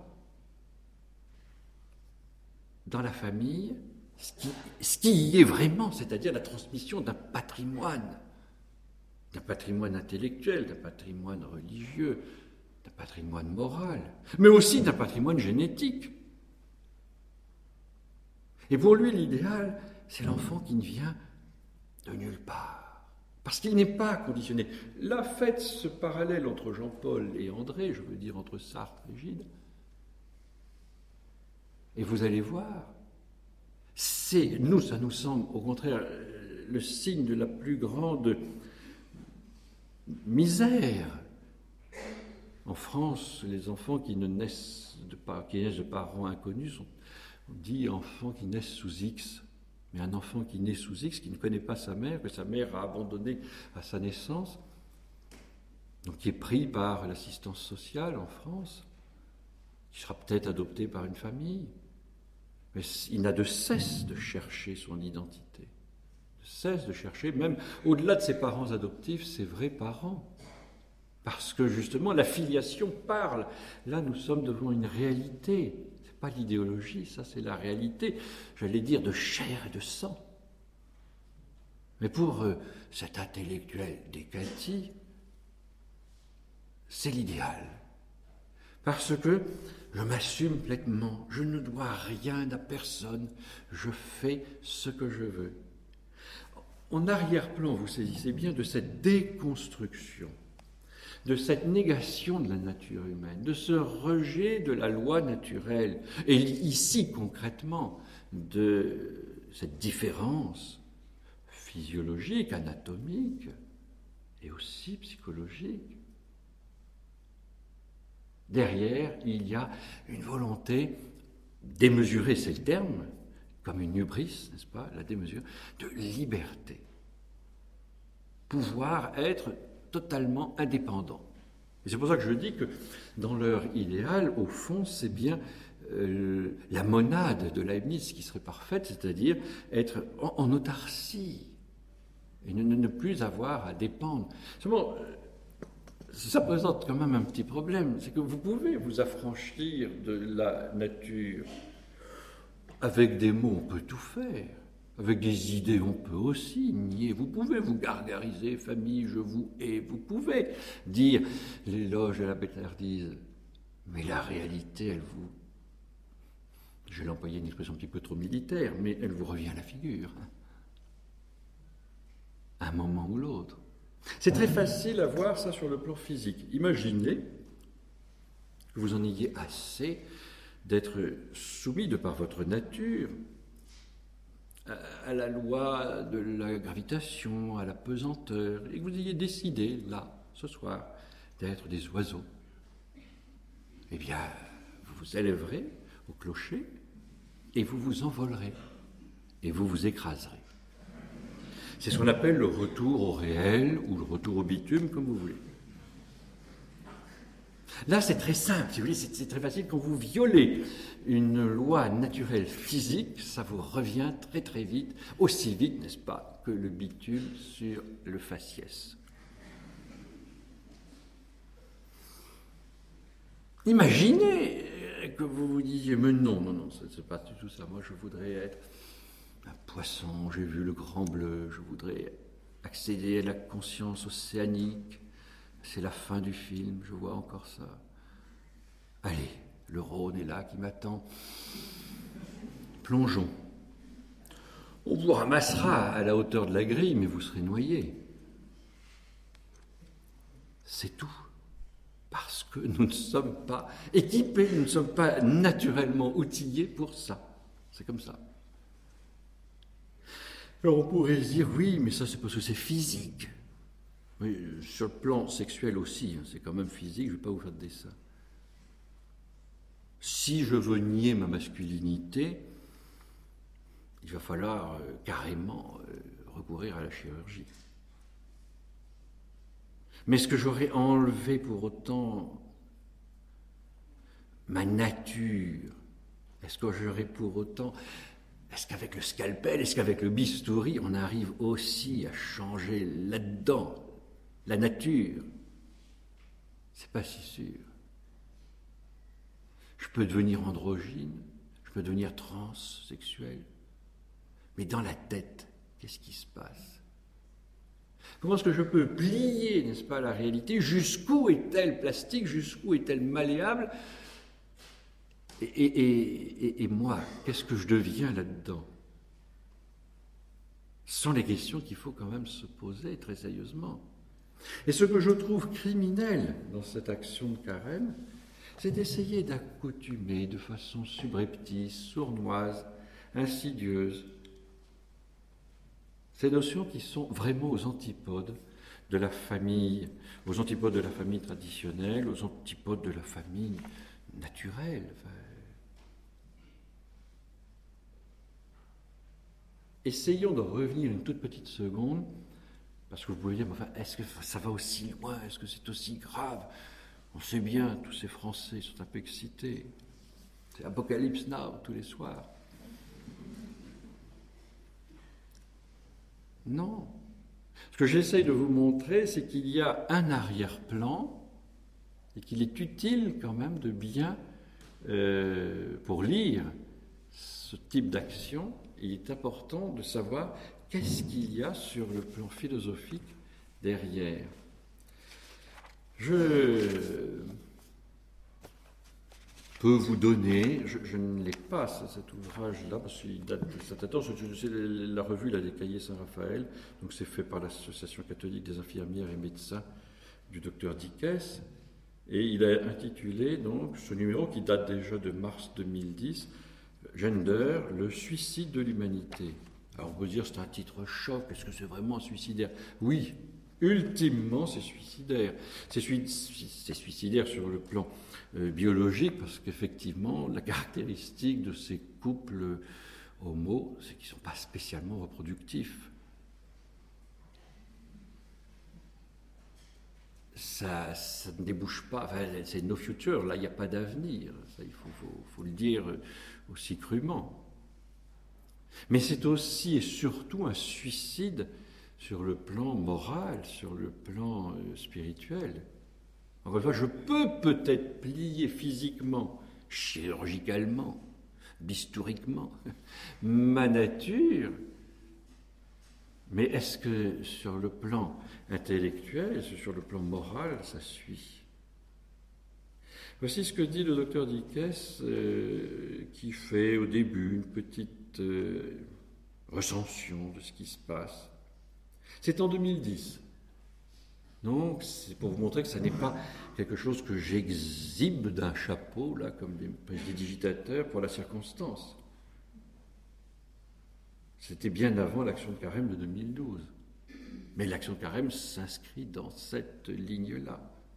dans la famille ce qui y est vraiment, c'est-à-dire la transmission d'un patrimoine intellectuel, d'un patrimoine religieux, d'un patrimoine moral, mais aussi d'un patrimoine génétique. Et pour lui, l'idéal, c'est l'enfant qui ne vient de nulle part, parce qu'il n'est pas conditionné. Là, faites ce parallèle entre Jean-Paul et André, je veux dire entre Sartre et Gide, et vous allez voir, ça nous semble au contraire le signe de la plus grande misère. En France, les enfants qui naissent de parents inconnus sont dit enfants qui naissent sous X. Mais un enfant qui naît sous X, qui ne connaît pas sa mère, que sa mère a abandonné à sa naissance, donc qui est pris par l'assistance sociale en France, qui sera peut-être adopté par une famille, mais il n'a de cesse de chercher son identité, de cesse de chercher, même au-delà de ses parents adoptifs, ses vrais parents. Parce que justement, la filiation parle. Là, nous sommes devant une réalité. Ce n'est pas l'idéologie, ça c'est la réalité, j'allais dire de chair et de sang. Mais pour cet intellectuel Descati, c'est l'idéal. Parce que je m'assume pleinement, je ne dois rien à personne, je fais ce que je veux. En arrière-plan, vous saisissez bien de cette déconstruction, de cette négation de la nature humaine, de ce rejet de la loi naturelle, et ici concrètement de cette différence physiologique, anatomique et aussi psychologique. Derrière, il y a une volonté démesurée, c'est le terme, comme une hubris, n'est-ce pas, la démesure, de liberté. Pouvoir être totalement indépendant. Et c'est pour ça que je dis que dans leur idéal, au fond, c'est bien la monade de Leibniz qui serait parfaite, c'est-à-dire être en autarcie et ne plus avoir à dépendre. Seulement, ça présente quand même un petit problème, c'est que vous pouvez vous affranchir de la nature. Avec des mots, on peut tout faire. Avec des idées, on peut aussi nier. Vous pouvez vous gargariser, famille, je vous hais. Vous pouvez dire l'éloge de la bêtardise. Mais la réalité, elle vous... Je vais l'employer une expression un petit peu trop militaire, mais elle vous revient à la figure. À un moment ou l'autre. C'est très facile à voir ça sur le plan physique. Imaginez que vous en ayez assez d'être soumis de par votre nature à la loi de la gravitation, à la pesanteur, et que vous ayez décidé, là, ce soir, d'être des oiseaux. Eh bien, vous vous élèverez au clocher et vous vous envolerez et vous vous écraserez. C'est ce qu'on appelle le retour au réel ou le retour au bitume, comme vous voulez. Là, c'est très simple, si vous voulez, c'est très facile. Quand vous violez une loi naturelle physique, ça vous revient très très vite, aussi vite, n'est-ce pas, que le bitume sur le faciès. Imaginez que vous vous disiez, mais non, c'est pas du tout ça. Moi, je voudrais être un poisson, j'ai vu le grand bleu, je voudrais accéder à la conscience océanique. C'est la fin du film, je vois encore ça. Allez, le Rhône est là qui m'attend. Plongeons. On vous ramassera à la hauteur de la grille, mais vous serez noyé. C'est tout. Parce que nous ne sommes pas équipés, nous ne sommes pas naturellement outillés pour ça. C'est comme ça. Alors on pourrait se dire, oui, mais ça c'est parce que c'est physique. Oui, sur le plan sexuel aussi, c'est quand même physique, je ne vais pas vous faire de dessin. Si je veux nier ma masculinité, il va falloir carrément recourir à la chirurgie. Mais est-ce que j'aurais enlevé pour autant ma nature? Est-ce que j'aurais pour autant... Est-ce qu'avec le scalpel, est-ce qu'avec le bistouri, on arrive aussi à changer là-dedans la nature? C'est pas si sûr. Je peux devenir androgyne, je peux devenir transsexuel, mais dans la tête, qu'est-ce qui se passe? Comment est-ce que je peux plier, n'est-ce pas, la réalité? Jusqu'où est-elle plastique? Jusqu'où est-elle malléable? Et moi, qu'est-ce que je deviens là-dedans? Ce sont les questions qu'il faut quand même se poser très sérieusement. Et ce que je trouve criminel dans cette action de carême, c'est d'essayer d'accoutumer de façon subreptice, sournoise, insidieuse, ces notions qui sont vraiment aux antipodes de la famille, aux antipodes de la famille traditionnelle, aux antipodes de la famille naturelle. Essayons de revenir une toute petite seconde, parce que vous pouvez dire, enfin, est-ce que ça va aussi loin? Est-ce que c'est aussi grave? On sait bien, tous ces Français sont un peu excités. C'est Apocalypse Now tous les soirs. Non. Ce que j'essaye de vous montrer, c'est qu'il y a un arrière-plan et qu'il est utile quand même de bien, pour lire ce type d'action, il est important de savoir qu'est-ce qu'il y a sur le plan philosophique derrière. Je peux vous donner, je ne l'ai pas cet ouvrage-là, parce qu'il date de cet temps, c'est la revue des Cahiers Saint-Raphaël, donc c'est fait par l'Association catholique des infirmières et médecins du docteur Dickès, et il a intitulé donc ce numéro qui date déjà de mars 2010, Gender, le suicide de l'humanité. Alors on peut dire c'est un titre choc, est-ce que c'est vraiment suicidaire? Oui, ultimement c'est suicidaire. C'est suicidaire sur le plan biologique, parce qu'effectivement la caractéristique de ces couples homo, c'est qu'ils ne sont pas spécialement reproductifs. Ça ne débouche pas, enfin, c'est no future, là il n'y a pas d'avenir, ça, il faut le dire aussi crûment. Mais c'est aussi et surtout un suicide sur le plan moral, sur le plan spirituel. Encore une fois, je peux peut-être plier physiquement, chirurgicalement, bistouriquement, ma nature, mais est-ce que sur le plan intellectuel, sur le plan moral, ça suit? Voici ce que dit le docteur Dickès, qui fait au début une petite recension de ce qui se passe. C'est en 2010. Donc, c'est pour vous montrer que ça n'est pas quelque chose que j'exhibe d'un chapeau, là, comme des digitateurs, pour la circonstance. C'était bien avant l'action de Carême de 2012. Mais l'action de Carême s'inscrit dans cette ligne-là.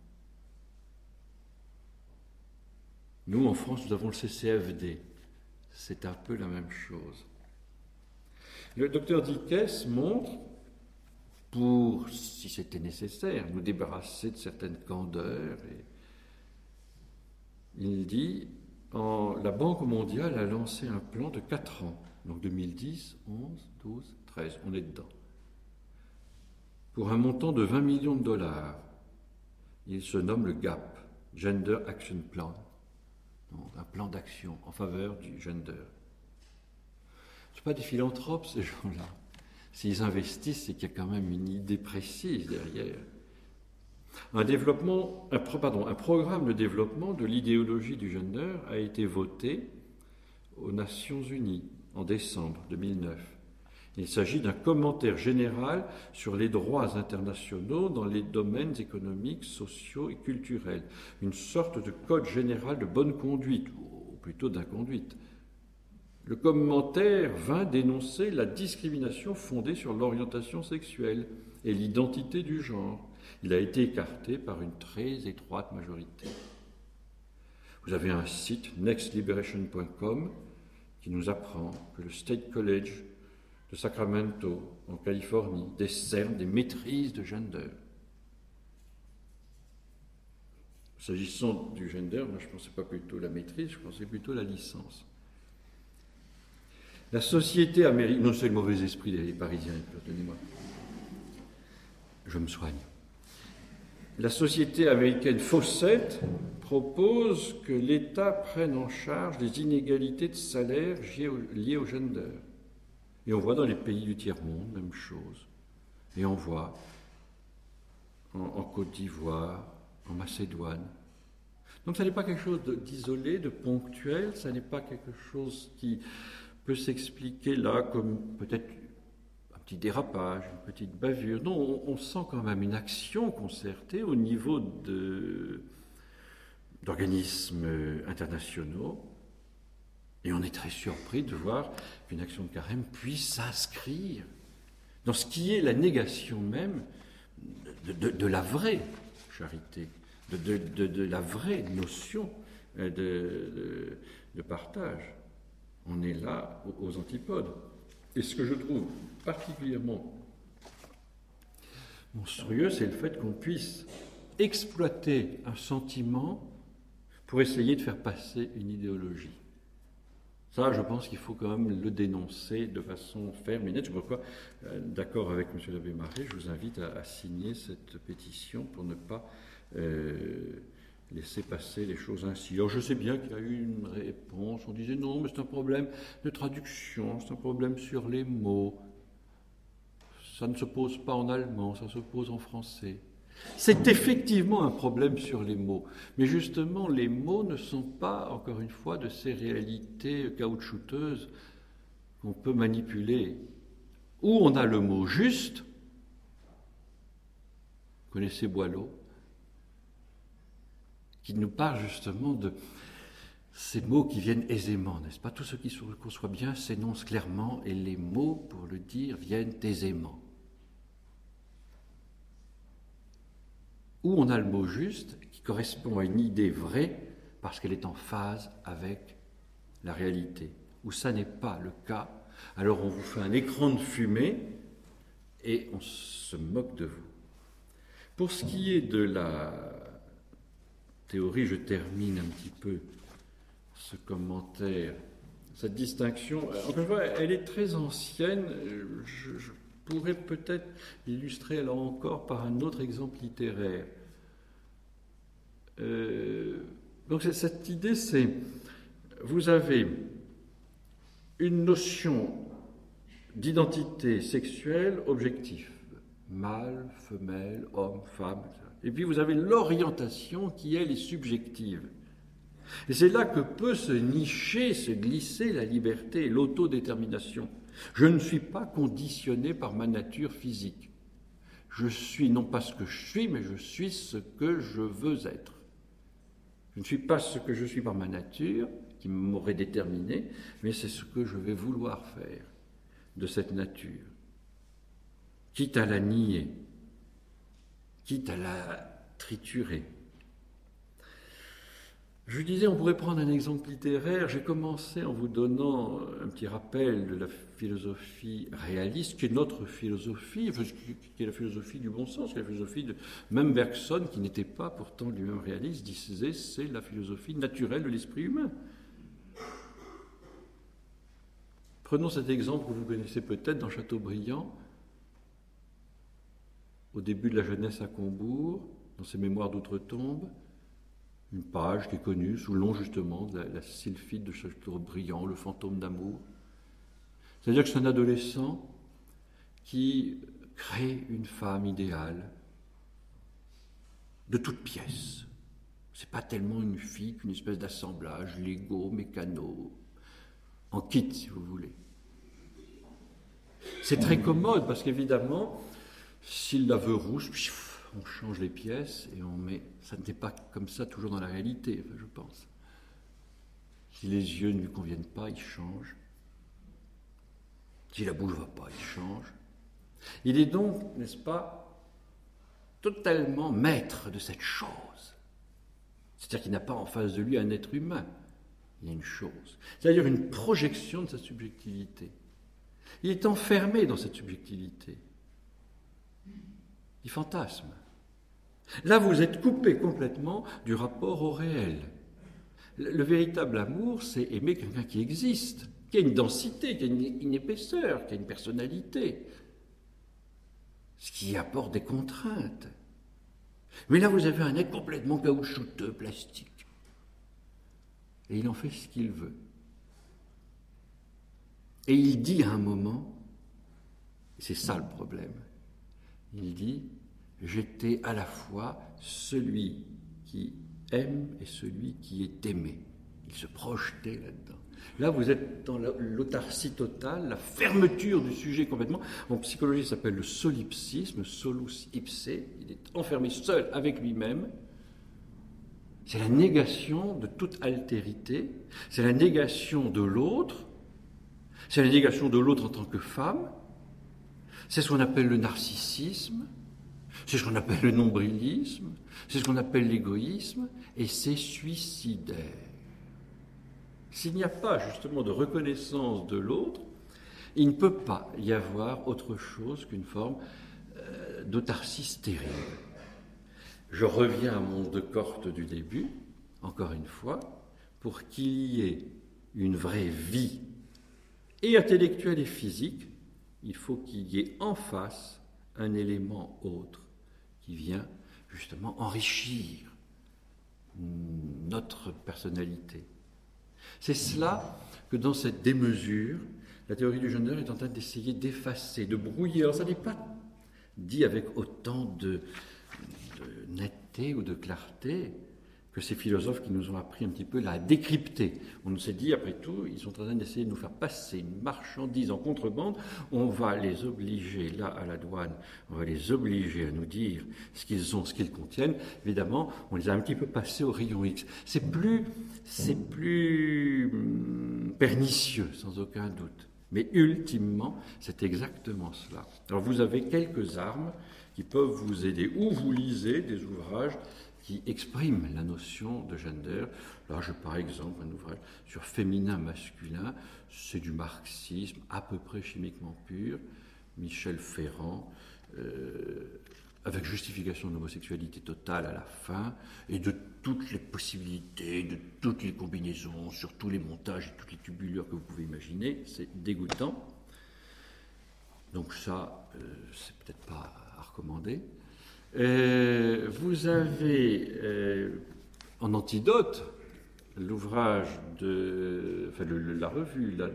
Nous, en France, nous avons le CCFD. C'est un peu la même chose. Le docteur Dickès montre, pour, si c'était nécessaire, nous débarrasser de certaines candeurs. Il dit, la Banque mondiale a lancé un plan de 4 ans, donc 2010, 11, 12, 13, on est dedans, pour un montant de 20 millions de dollars. Il se nomme le GAP, Gender Action Plan, donc un plan d'action en faveur du gender. Ce ne sont pas des philanthropes, ces gens-là. S'ils investissent, c'est qu'il y a quand même une idée précise derrière. Un programme de développement de l'idéologie du gender a été voté aux Nations Unies en décembre 2009. Il s'agit d'un commentaire général sur les droits internationaux dans les domaines économiques, sociaux et culturels. Une sorte de code général de bonne conduite, ou plutôt d'inconduite. Le commentaire vint dénoncer la discrimination fondée sur l'orientation sexuelle et l'identité du genre. Il a été écarté par une très étroite majorité. Vous avez un site, nextliberation.com, qui nous apprend que le State College de Sacramento, en Californie, décerne des maîtrises de gender. S'agissant du gender, moi je ne pensais pas plutôt la maîtrise, je pensais plutôt la licence. La société américaine... Non, c'est le mauvais esprit des Parisiens, pardonnez-moi. Je me soigne. La société américaine Fawcett propose que l'État prenne en charge les inégalités de salaire liées au gender. Et on voit dans les pays du tiers-monde, même chose. Et on voit en Côte d'Ivoire, en Macédoine. Donc ça n'est pas quelque chose d'isolé, de ponctuel, ça n'est pas quelque chose qui peut s'expliquer là comme peut-être un petit dérapage, une petite bavure. Non, on sent quand même une action concertée au niveau d'organismes internationaux. Et on est très surpris de voir qu'une action de Carême puisse s'inscrire dans ce qui est la négation même de la vraie charité, de la vraie notion de partage. On est là aux antipodes. Et ce que je trouve particulièrement monstrueux, c'est le fait qu'on puisse exploiter un sentiment pour essayer de faire passer une idéologie. Ça, je pense qu'il faut quand même le dénoncer de façon ferme et nette. C'est pourquoi, d'accord avec M. l'abbé Marais, je vous invite à signer cette pétition pour ne pas laisser passer les choses ainsi. Alors je sais bien qu'il y a eu une réponse, on disait non, mais c'est un problème de traduction, c'est un problème sur les mots. Ça ne se pose pas en allemand, ça se pose en français. C'est effectivement un problème sur les mots, mais justement les mots ne sont pas, encore une fois, de ces réalités caoutchouteuses qu'on peut manipuler. Où on a le mot juste, vous connaissez Boileau, qui nous parle justement de ces mots qui viennent aisément, n'est-ce pas? Tout ce qui se conçoit bien s'énonce clairement et les mots, pour le dire, viennent aisément. Où on a le mot juste, qui correspond à une idée vraie, parce qu'elle est en phase avec la réalité. Où ça n'est pas le cas, alors on vous fait un écran de fumée et on se moque de vous. Pour ce qui est de la théorie, je termine un petit peu ce commentaire, cette distinction. Encore une fois, elle est très ancienne. Je pourrais peut-être l'illustrer alors encore par un autre exemple littéraire. Donc cette idée, c'est, vous avez une notion d'identité sexuelle objective, mâle, femelle, homme, femme, etc. Et puis vous avez l'orientation qui, elle, est subjective. Et c'est là que peut se nicher, se glisser la liberté et l'autodétermination. Je ne suis pas conditionné par ma nature physique. Je suis non pas ce que je suis, mais je suis ce que je veux être. Je ne suis pas ce que je suis par ma nature, qui m'aurait déterminé, mais c'est ce que je vais vouloir faire de cette nature, quitte à la nier, quitte à la triturer. Je disais, on pourrait prendre un exemple littéraire. J'ai commencé en vous donnant un petit rappel de la philosophie réaliste, qui est notre philosophie, qui est la philosophie du bon sens, qui est la philosophie de même Bergson, qui n'était pas pourtant lui-même réaliste, disait c'est la philosophie naturelle de l'esprit humain. Prenons cet exemple que vous connaissez peut-être dans Chateaubriand, au début de la jeunesse à Combourg, dans ses mémoires d'outre-tombe, une page qui est connue sous le nom justement de la sylphide de Chateaubriand, le fantôme d'amour. C'est-à-dire que c'est un adolescent qui crée une femme idéale de toutes pièces. C'est pas tellement une fille qu'une espèce d'assemblage Lego, mécano, en kit si vous voulez. C'est très commode parce qu'évidemment, s'il la veut rouge, on change les pièces et on met. Ça n'est pas comme ça toujours dans la réalité, je pense. Si les yeux ne lui conviennent pas, il change. Si la bouche ne va pas, il change. Il est donc, n'est-ce pas, totalement maître de cette chose. C'est-à-dire qu'il n'a pas en face de lui un être humain. Il y a une chose. C'est-à-dire une projection de sa subjectivité. Il est enfermé dans cette subjectivité. Il fantasme. Là, vous êtes coupé complètement du rapport au réel. Le véritable amour, c'est aimer quelqu'un qui existe, qui a une densité, qui a une épaisseur, qui a une personnalité, ce qui apporte des contraintes. Mais là, vous avez un être complètement caoutchouteux, plastique. Et il en fait ce qu'il veut. Et il dit à un moment, et c'est ça le problème, il dit « J'étais à la fois celui qui aime et celui qui est aimé. » Il se projetait là-dedans. Là, vous êtes dans l'autarcie totale, la fermeture du sujet complètement. En psychologie, ça s'appelle le solipsisme, solus ipse. Il est enfermé seul avec lui-même. C'est la négation de toute altérité. C'est la négation de l'autre. C'est la négation de l'autre en tant que femme. C'est ce qu'on appelle le narcissisme. C'est ce qu'on appelle le nombrilisme. C'est ce qu'on appelle l'égoïsme. Et c'est suicidaire. S'il n'y a pas justement de reconnaissance de l'autre, il ne peut pas y avoir autre chose qu'une forme d'autarcie stérile. Je reviens à mon Descartes du début, encore une fois, pour qu'il y ait une vraie vie, et intellectuelle et physique, il faut qu'il y ait en face un élément autre qui vient justement enrichir notre personnalité. C'est cela que dans cette démesure, la théorie du gender est en train d'essayer d'effacer, de brouiller. Alors ça n'est pas dit avec autant de netteté ou de clarté que ces philosophes qui nous ont appris un petit peu là à décrypter. On s'est dit, après tout, ils sont en train d'essayer de nous faire passer une marchandise en contrebande. On va les obliger, là, à la douane, on va les obliger à nous dire ce qu'ils ont, ce qu'ils contiennent. Évidemment, on les a un petit peu passés au rayon X. C'est plus pernicieux, sans aucun doute. Mais ultimement, c'est exactement cela. Alors, vous avez quelques armes qui peuvent vous aider. Ou vous lisez des ouvrages qui expriment la notion de gender. Là, j'ai par exemple un ouvrage sur féminin-masculin, c'est du marxisme à peu près chimiquement pur, Michel Ferrand, avec justification de l'homosexualité totale à la fin, et de toutes les possibilités, de toutes les combinaisons, sur tous les montages et toutes les tubulures que vous pouvez imaginer, c'est dégoûtant. Donc ça, c'est peut-être pas à recommander. Vous avez En antidote, l'ouvrage la revue là,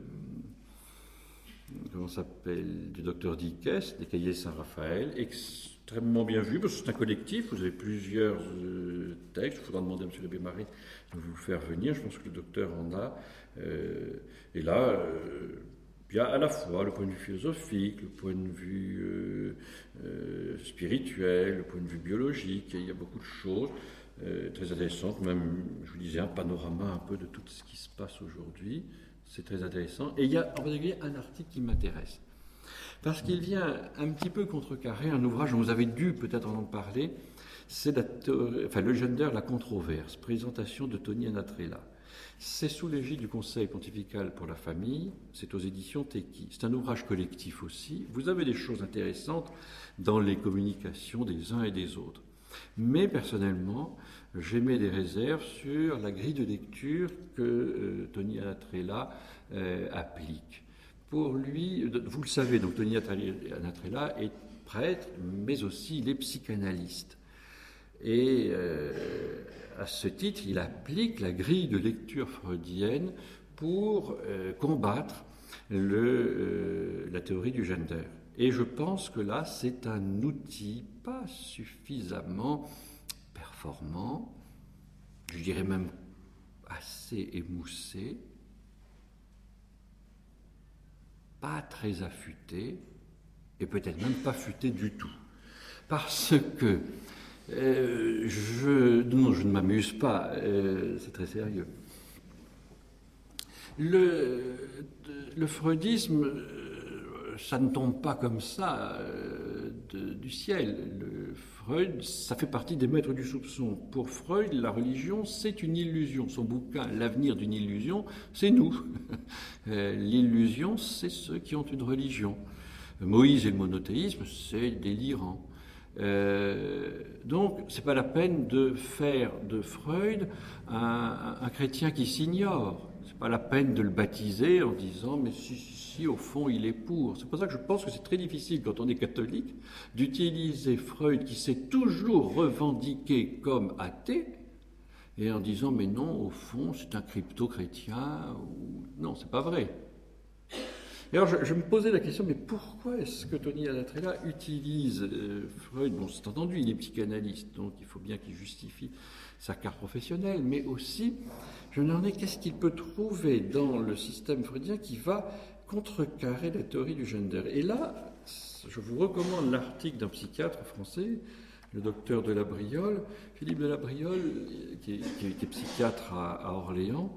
comment s'appelle, du docteur Dickès, Les Cahiers Saint-Raphaël, extrêmement bien vu, parce que c'est un collectif, vous avez plusieurs textes, il faudra demander à M. Lebé-Marie de vous le faire venir, je pense que le docteur en a. Et là, il y a à la fois le point de vue philosophique, le point de vue spirituel, le point de vue biologique, il y a beaucoup de choses très intéressantes, même, je vous disais, un panorama un peu de tout ce qui se passe aujourd'hui. C'est très intéressant. Et il y a en particulier un article qui m'intéresse. Parce qu'il vient un petit peu contrecarrer un ouvrage dont vous avez dû peut-être en parler, c'est le gender, la controverse, présentation de Tony Anatrella. C'est sous l'égide du Conseil pontifical pour la famille, c'est aux éditions Teki. C'est un ouvrage collectif aussi. Vous avez des choses intéressantes dans les communications des uns et des autres. Mais personnellement, j'émets des réserves sur la grille de lecture que Tony Anatrella applique. Pour lui, vous le savez, donc Tony Anatrella est prêtre, mais aussi il est psychanalyste. Et à ce titre, il applique la grille de lecture freudienne pour combattre la théorie du gender. Et je pense que là, c'est un outil pas suffisamment performant, je dirais même assez émoussé, pas très affûté, et peut-être même pas futé du tout. Parce que je ne m'amuse pas, c'est très sérieux. Le freudisme, ça ne tombe pas comme ça du ciel. Freud, ça fait partie des maîtres du soupçon. Pour Freud, la religion, c'est une illusion. Son bouquin, L'avenir d'une illusion, c'est nous. L'illusion, c'est ceux qui ont une religion. Moïse et le monothéisme, c'est délirant. Donc, c'est pas la peine de faire de Freud un chrétien qui s'ignore. C'est pas la peine de le baptiser en disant mais si au fond il est pour. C'est pour ça que je pense que c'est très difficile quand on est catholique d'utiliser Freud qui s'est toujours revendiqué comme athée et en disant mais non au fond c'est un crypto-chrétien ou non c'est pas vrai. Et alors je me posais la question mais pourquoi est-ce que Tony Anatrella utilise Freud? Bon c'est entendu il est psychanalyste donc il faut bien qu'il justifie sa carte professionnelle, mais aussi, je me demandais qu'est-ce qu'il peut trouver dans le système freudien qui va contrecarrer la théorie du gender. Et là, je vous recommande l'article d'un psychiatre français, le docteur Delabriole, Philippe Delabriole, qui est psychiatre à Orléans,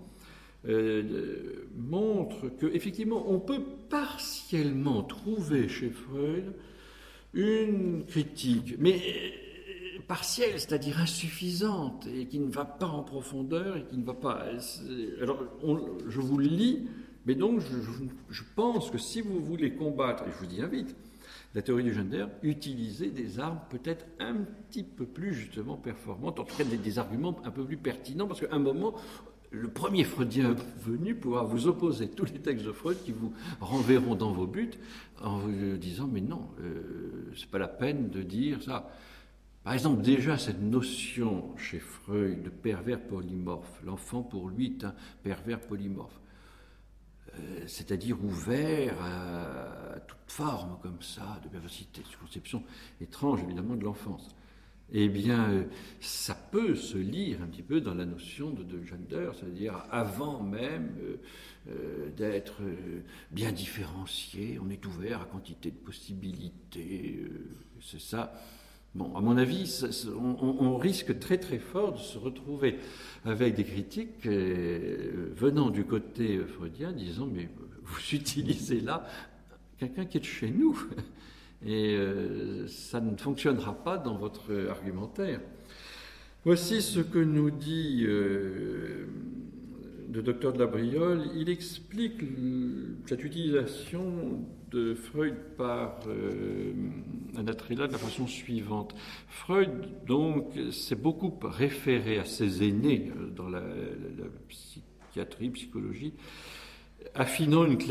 montre qu'effectivement, on peut partiellement trouver chez Freud une critique, mais partielle, c'est-à-dire insuffisante, et qui ne va pas en profondeur, et qui ne va pas... Alors, je vous le lis, mais donc je pense que si vous voulez combattre, et je vous y invite, la théorie du gender, utilisez des armes peut-être un petit peu plus justement performantes, en tout cas des arguments un peu plus pertinents, parce qu'à un moment, le premier freudien venu pourra vous opposer tous les textes de Freud qui vous renverront dans vos buts en vous disant mais non, c'est pas la peine de dire ça. Par exemple, déjà cette notion chez Freud de pervers polymorphe, l'enfant pour lui est un pervers polymorphe, c'est-à-dire ouvert à toute forme comme ça de perversité, cette conception étrange évidemment de l'enfance. Eh bien, ça peut se lire un petit peu dans la notion de gender, c'est-à-dire avant même d'être bien différencié, on est ouvert à quantité de possibilités, c'est ça. Bon, à mon avis, on risque très très fort de se retrouver avec des critiques venant du côté freudien, disant mais vous utilisez là quelqu'un qui est de chez nous. Et ça ne fonctionnera pas dans votre argumentaire. Voici ce que nous dit le docteur Delabriole. Il explique cette utilisation de Freud par Anatrella de la façon suivante. Freud, donc, s'est beaucoup référé à ses aînés dans la psychiatrie, psychologie, affinant une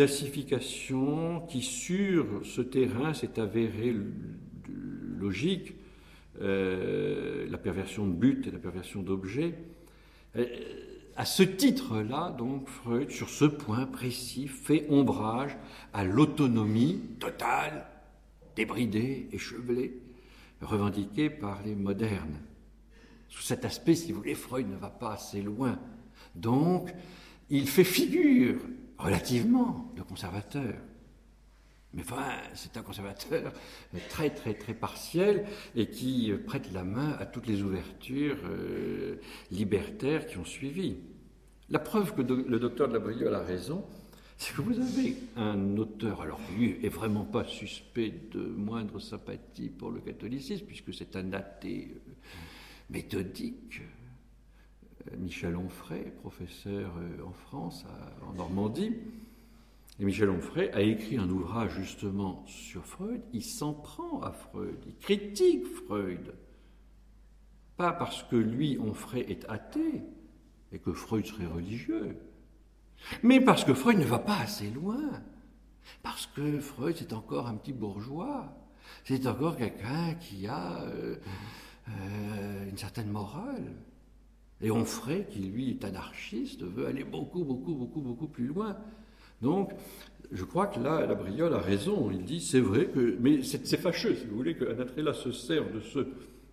classification qui, sur ce terrain, s'est avérée logique, la perversion de but et la perversion d'objet. À ce titre-là, donc, Freud, sur ce point précis, fait ombrage à l'autonomie totale, débridée, échevelée, revendiquée par les modernes. Sous cet aspect, si vous voulez, Freud ne va pas assez loin. Donc, il fait figure, relativement, de conservateur. Mais enfin, c'est un conservateur très, très, très partiel et qui prête la main à toutes les ouvertures libertaires qui ont suivi. La preuve que le docteur de la Briolle a raison, c'est que vous avez un auteur, alors lui est vraiment pas suspect de moindre sympathie pour le catholicisme, puisque c'est un athée méthodique, Michel Onfray, professeur en France, en Normandie. Et Michel Onfray a écrit un ouvrage justement sur Freud. Il s'en prend à Freud, il critique Freud. Pas parce que lui, Onfray, est athée et que Freud serait religieux, mais parce que Freud ne va pas assez loin. Parce que Freud, c'est encore un petit bourgeois. C'est encore quelqu'un qui a une certaine morale. Et Onfray, qui lui est anarchiste, veut aller beaucoup, beaucoup, beaucoup, beaucoup plus loin. Donc, je crois que là, la Briolle a raison. Il dit, c'est vrai que... Mais c'est fâcheux, si vous voulez, que Anatrella se sert de ce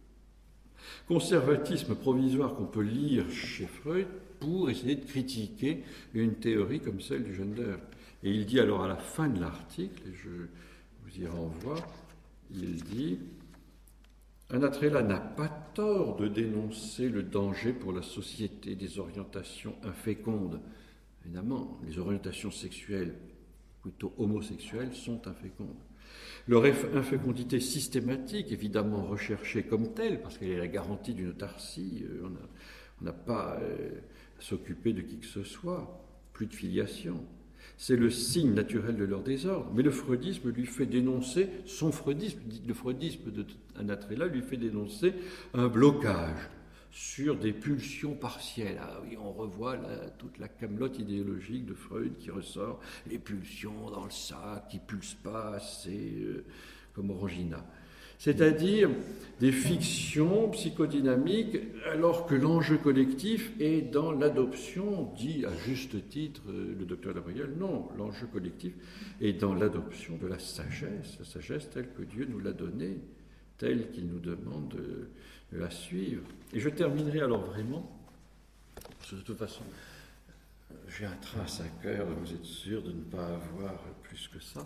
conservatisme provisoire qu'on peut lire chez Freud pour essayer de critiquer une théorie comme celle du gender. Et il dit alors à la fin de l'article, et je vous y renvoie, il dit... Anatrella n'a pas tort de dénoncer le danger pour la société des orientations infécondes. Évidemment, les orientations sexuelles, plutôt homosexuelles, sont infécondes. Leur infécondité systématique, évidemment recherchée comme telle, parce qu'elle est la garantie d'une autarcie, on n'a pas à s'occuper de qui que ce soit, plus de filiation. C'est le signe naturel de leur désordre. Mais le freudisme lui fait dénoncer, son freudisme, le freudisme d'Anatrella lui fait dénoncer un blocage sur des pulsions partielles. Ah oui, on revoit là, toute la camelote idéologique de Freud qui ressort, les pulsions dans le sac, qui ne pulsent pas assez, comme Orangina. C'est-à-dire des fictions psychodynamiques, alors que l'enjeu collectif est dans l'adoption, dit à juste titre le docteur Labriolle. Non, l'enjeu collectif est dans l'adoption de la sagesse telle que Dieu nous l'a donnée, telle qu'il nous demande de la suivre. Et je terminerai alors vraiment, parce que de toute façon, j'ai un train à 5 heures, vous êtes sûr de ne pas avoir plus que ça.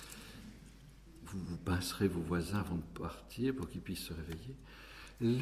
Vous pincerez vos voisins avant de partir pour qu'ils puissent se réveiller.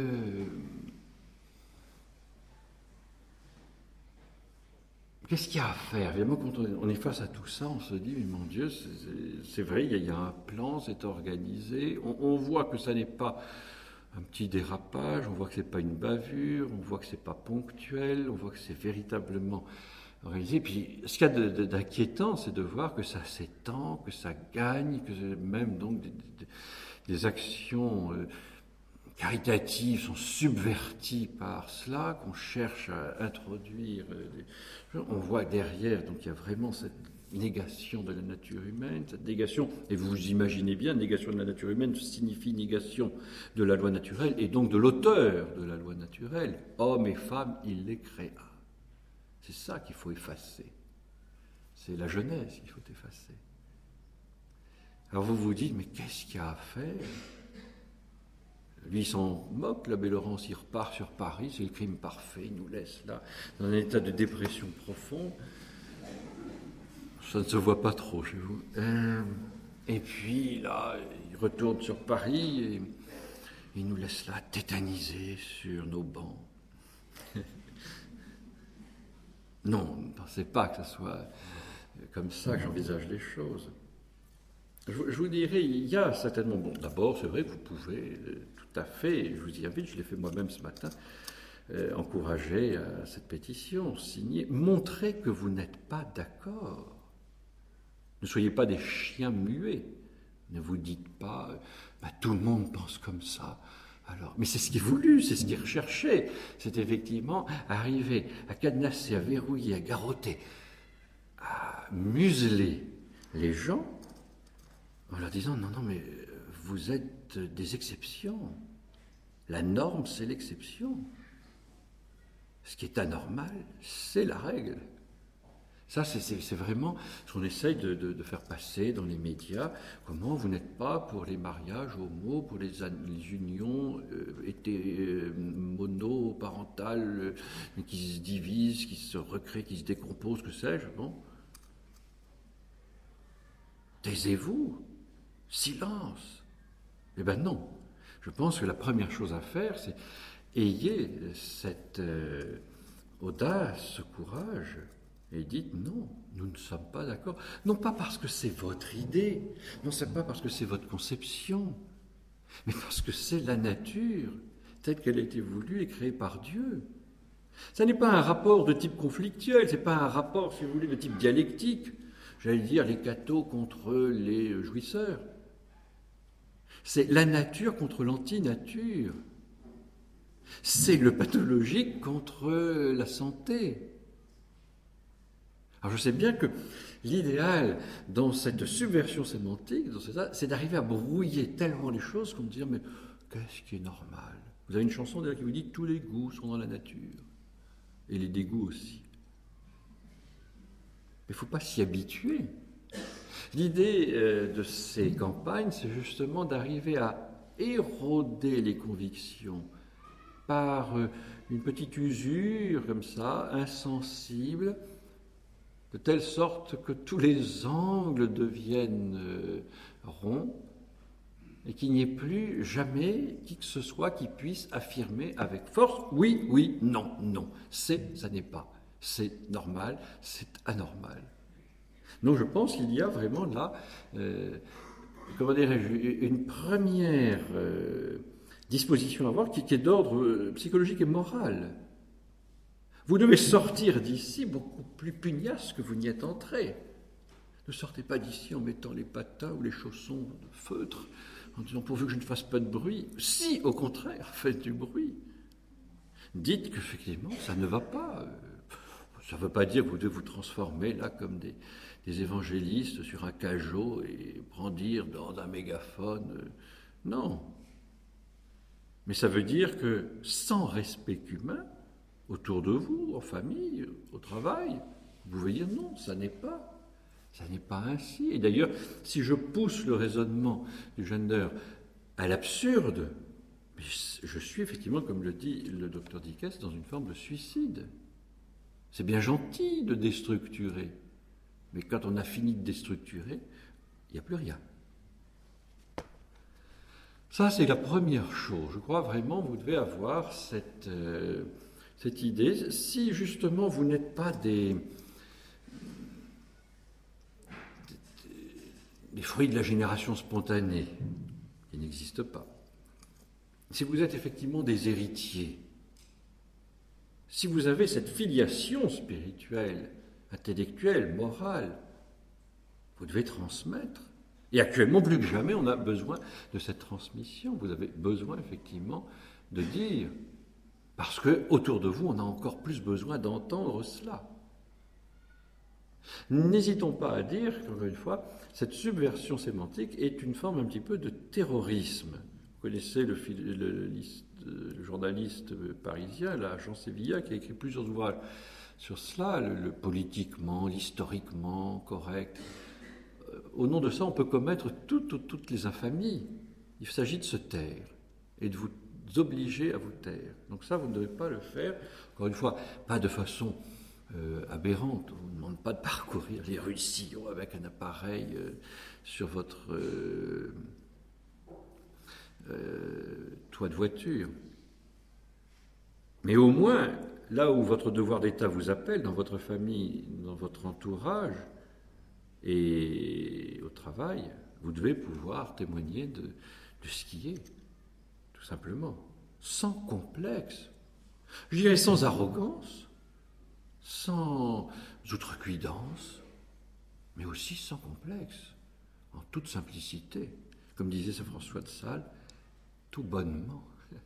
Qu'est-ce qu'il y a à faire? Évidemment, quand on est face à tout ça, on se dit, mais mon Dieu, c'est vrai, il y a un plan, c'est organisé. On voit que ça n'est pas un petit dérapage, on voit que ce n'est pas une bavure, on voit que ce n'est pas ponctuel, on voit que c'est véritablement organisé. Puis, ce qu'il y a d'inquiétant, c'est de voir que ça s'étend, que ça gagne, que même donc des actions caritatives sont subverties par cela, qu'on cherche à introduire. On voit derrière, donc il y a vraiment cette négation de la nature humaine, cette négation, et vous imaginez bien, négation de la nature humaine signifie négation de la loi naturelle, et donc de l'auteur de la loi naturelle. Hommes et femmes, il les créa. C'est ça qu'il faut effacer. C'est la Genèse qu'il faut effacer. Alors vous vous dites, mais qu'est-ce qu'il y a à faire? Lui, il s'en moque, l'abbé Laurence, il repart sur Paris, c'est le crime parfait, il nous laisse là, dans un état de dépression profonde. Ça ne se voit pas trop chez vous. Et puis là, il retourne sur Paris et il nous laisse là, tétanisés sur nos bancs. Non, ne pensez pas que ce soit comme ça que j'envisage les choses. Je vous dirais, il y a certainement... Bon, d'abord, c'est vrai que vous pouvez tout à fait, je vous y invite, je l'ai fait moi-même ce matin, encourager à cette pétition, signer, montrer que vous n'êtes pas d'accord. Ne soyez pas des chiens muets. Ne vous dites pas, tout le monde pense comme ça. Alors, mais c'est ce qui est voulu, c'est ce qui est recherché. C'est effectivement arriver à cadenasser, à verrouiller, à garrotter, à museler les gens en leur disant non, mais vous êtes des exceptions. La norme, c'est l'exception. Ce qui est anormal, c'est la règle. Ça, c'est vraiment ce qu'on essaye de faire passer dans les médias. Comment vous n'êtes pas pour les mariages homo, pour les unions monoparentales qui se divisent, qui se recréent, qui se décomposent, que sais-je, bon. Taisez-vous, silence. Eh bien non. Je pense que la première chose à faire, c'est ayez cette audace, ce courage, et dites non, nous ne sommes pas d'accord. Non pas parce que c'est votre idée, non c'est pas parce que c'est votre conception, mais parce que c'est la nature, telle qu'elle a été voulue et créée par Dieu. Ça n'est pas un rapport de type conflictuel, c'est pas un rapport, si vous voulez, de type dialectique. J'allais dire les cathos contre les jouisseurs. C'est la nature contre l'antinature. C'est le pathologique contre la santé. Alors je sais bien que l'idéal dans cette subversion sémantique, c'est d'arriver à brouiller tellement les choses qu'on me dit mais qu'est-ce qui est normal? Vous avez une chanson d'ailleurs qui vous dit tous les goûts sont dans la nature et les dégoûts aussi. Mais il ne faut pas s'y habituer. L'idée de ces campagnes, c'est justement d'arriver à éroder les convictions par une petite usure comme ça, insensible, de telle sorte que tous les angles deviennent ronds et qu'il n'y ait plus jamais qui que ce soit qui puisse affirmer avec force « oui, oui, non, non, ça n'est pas, c'est normal, c'est anormal ». Donc je pense qu'il y a vraiment là, comment dirais-je, une première disposition à avoir qui est d'ordre psychologique et moral. Vous devez sortir d'ici beaucoup plus pugnace que vous n'y êtes entré. Ne sortez pas d'ici en mettant les patins ou les chaussons de feutre, en disant pourvu que je ne fasse pas de bruit. Si, au contraire, faites du bruit. Dites qu'effectivement, ça ne va pas. Ça ne veut pas dire que vous devez vous transformer là comme des évangélistes sur un cajot et brandir dans un mégaphone. Non. Mais ça veut dire que sans respect humain, autour de vous, en famille, au travail, vous pouvez dire non, ça n'est pas ainsi. Et d'ailleurs, si je pousse le raisonnement du gender à l'absurde, je suis effectivement, comme le dit le docteur Dickès, dans une forme de suicide. C'est bien gentil de déstructurer, mais quand on a fini de déstructurer, il n'y a plus rien. Ça, c'est la première chose. Je crois vraiment que vous devez avoir cette idée. Si justement vous n'êtes pas des fruits de la génération spontanée, qui n'existe pas, si vous êtes effectivement des héritiers, si vous avez cette filiation spirituelle, intellectuelle, morale, vous devez transmettre. Et actuellement, plus que jamais, on a besoin de cette transmission. Vous avez besoin, effectivement, de dire, parce qu'autour de vous, on a encore plus besoin d'entendre cela. N'hésitons pas à dire qu'encore une fois, cette subversion sémantique est une forme un petit peu de terrorisme. Vous connaissez le journaliste parisien, là, Jean Sévilla, qui a écrit plusieurs ouvrages sur cela, le politiquement, l'historiquement correct. Au nom de ça, on peut commettre toutes les infamies. Il s'agit de se taire et de vous obliger à vous taire. Donc ça, vous ne devez pas le faire, encore une fois, pas de façon aberrante. On ne vous demande pas de parcourir les rues de Sion avec un appareil sur votre toit de voiture. Mais au moins, là où votre devoir d'État vous appelle, dans votre famille, dans votre entourage et au travail, vous devez pouvoir témoigner de ce qui est, tout simplement, sans complexe. Je dirais sans arrogance, sans outrecuidance, mais aussi sans complexe, en toute simplicité. Comme disait saint François de Sales, tout bonnement.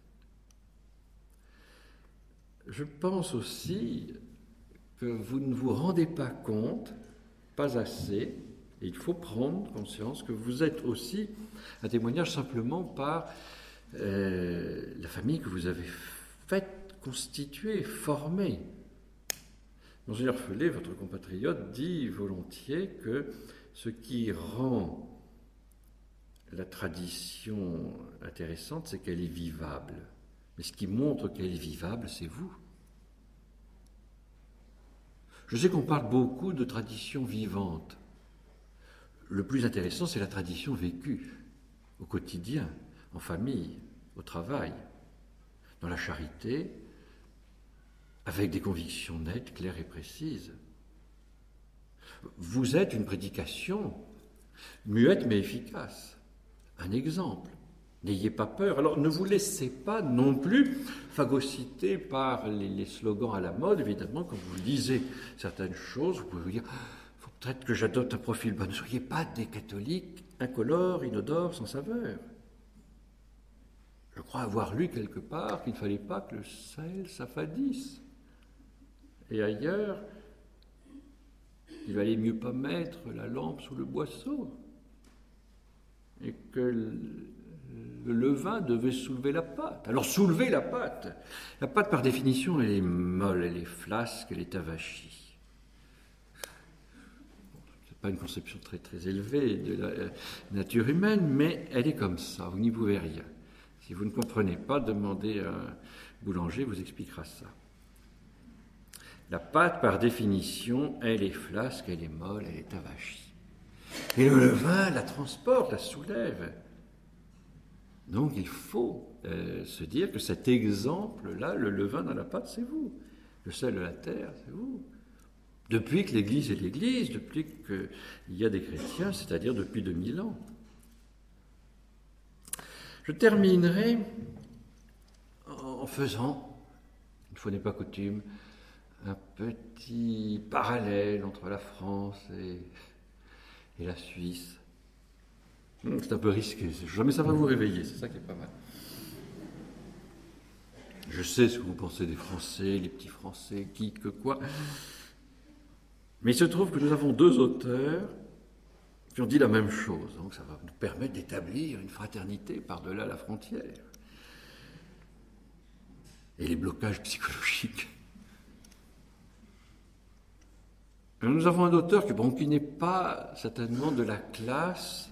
Je pense aussi que vous ne vous rendez pas compte, pas assez, et il faut prendre conscience que vous êtes aussi un témoignage simplement par la famille que vous avez faite, constituée, formée. Monseigneur Felet, votre compatriote, dit volontiers que ce qui rend la tradition intéressante, c'est qu'elle est vivable. Mais ce qui montre qu'elle est vivable, c'est vous. Je sais qu'on parle beaucoup de tradition vivante. Le plus intéressant, c'est la tradition vécue, au quotidien, en famille, au travail, dans la charité, avec des convictions nettes, claires et précises. Vous êtes une prédication, muette mais efficace, un exemple. N'ayez pas peur. Alors ne vous laissez pas non plus phagocyter par les slogans à la mode. Évidemment, quand vous lisez certaines choses, vous pouvez vous dire « faut peut-être que j'adopte un profil bas ». Ne soyez pas des catholiques incolores, inodores, sans saveur. Je crois avoir lu quelque part qu'il ne fallait pas que le sel s'affadisse. Et ailleurs, il valait mieux pas mettre la lampe sous le boisseau. Et que le levain devait soulever la pâte. Alors soulevez la pâte. La pâte, par définition, elle est molle, elle est flasque, elle est avachie. Ce n'est pas une conception très, très élevée de la nature humaine, mais elle est comme ça, vous n'y pouvez rien. Si vous ne comprenez pas, demandez à un boulanger, vous expliquera ça. La pâte, par définition, elle est flasque, elle est molle, elle est avachie. Et le levain la transporte, la soulève. Donc il faut se dire que cet exemple-là, le levain dans la pâte, c'est vous. Le sel de la terre, c'est vous. Depuis que l'Église est l'Église, depuis qu'il y a des chrétiens, c'est-à-dire depuis 2000 ans. Je terminerai en faisant, une fois n'est pas coutume, un petit parallèle entre la France et la Suisse. C'est un peu risqué, mais ça va vous réveiller, c'est ça qui est pas mal. Je sais ce que vous pensez des Français, les petits Français, qui, que quoi. Mais il se trouve que nous avons deux auteurs qui ont dit la même chose. Donc ça va nous permettre d'établir une fraternité par-delà la frontière. Et les blocages psychologiques. Nous avons un auteur qui n'est pas certainement de la classe,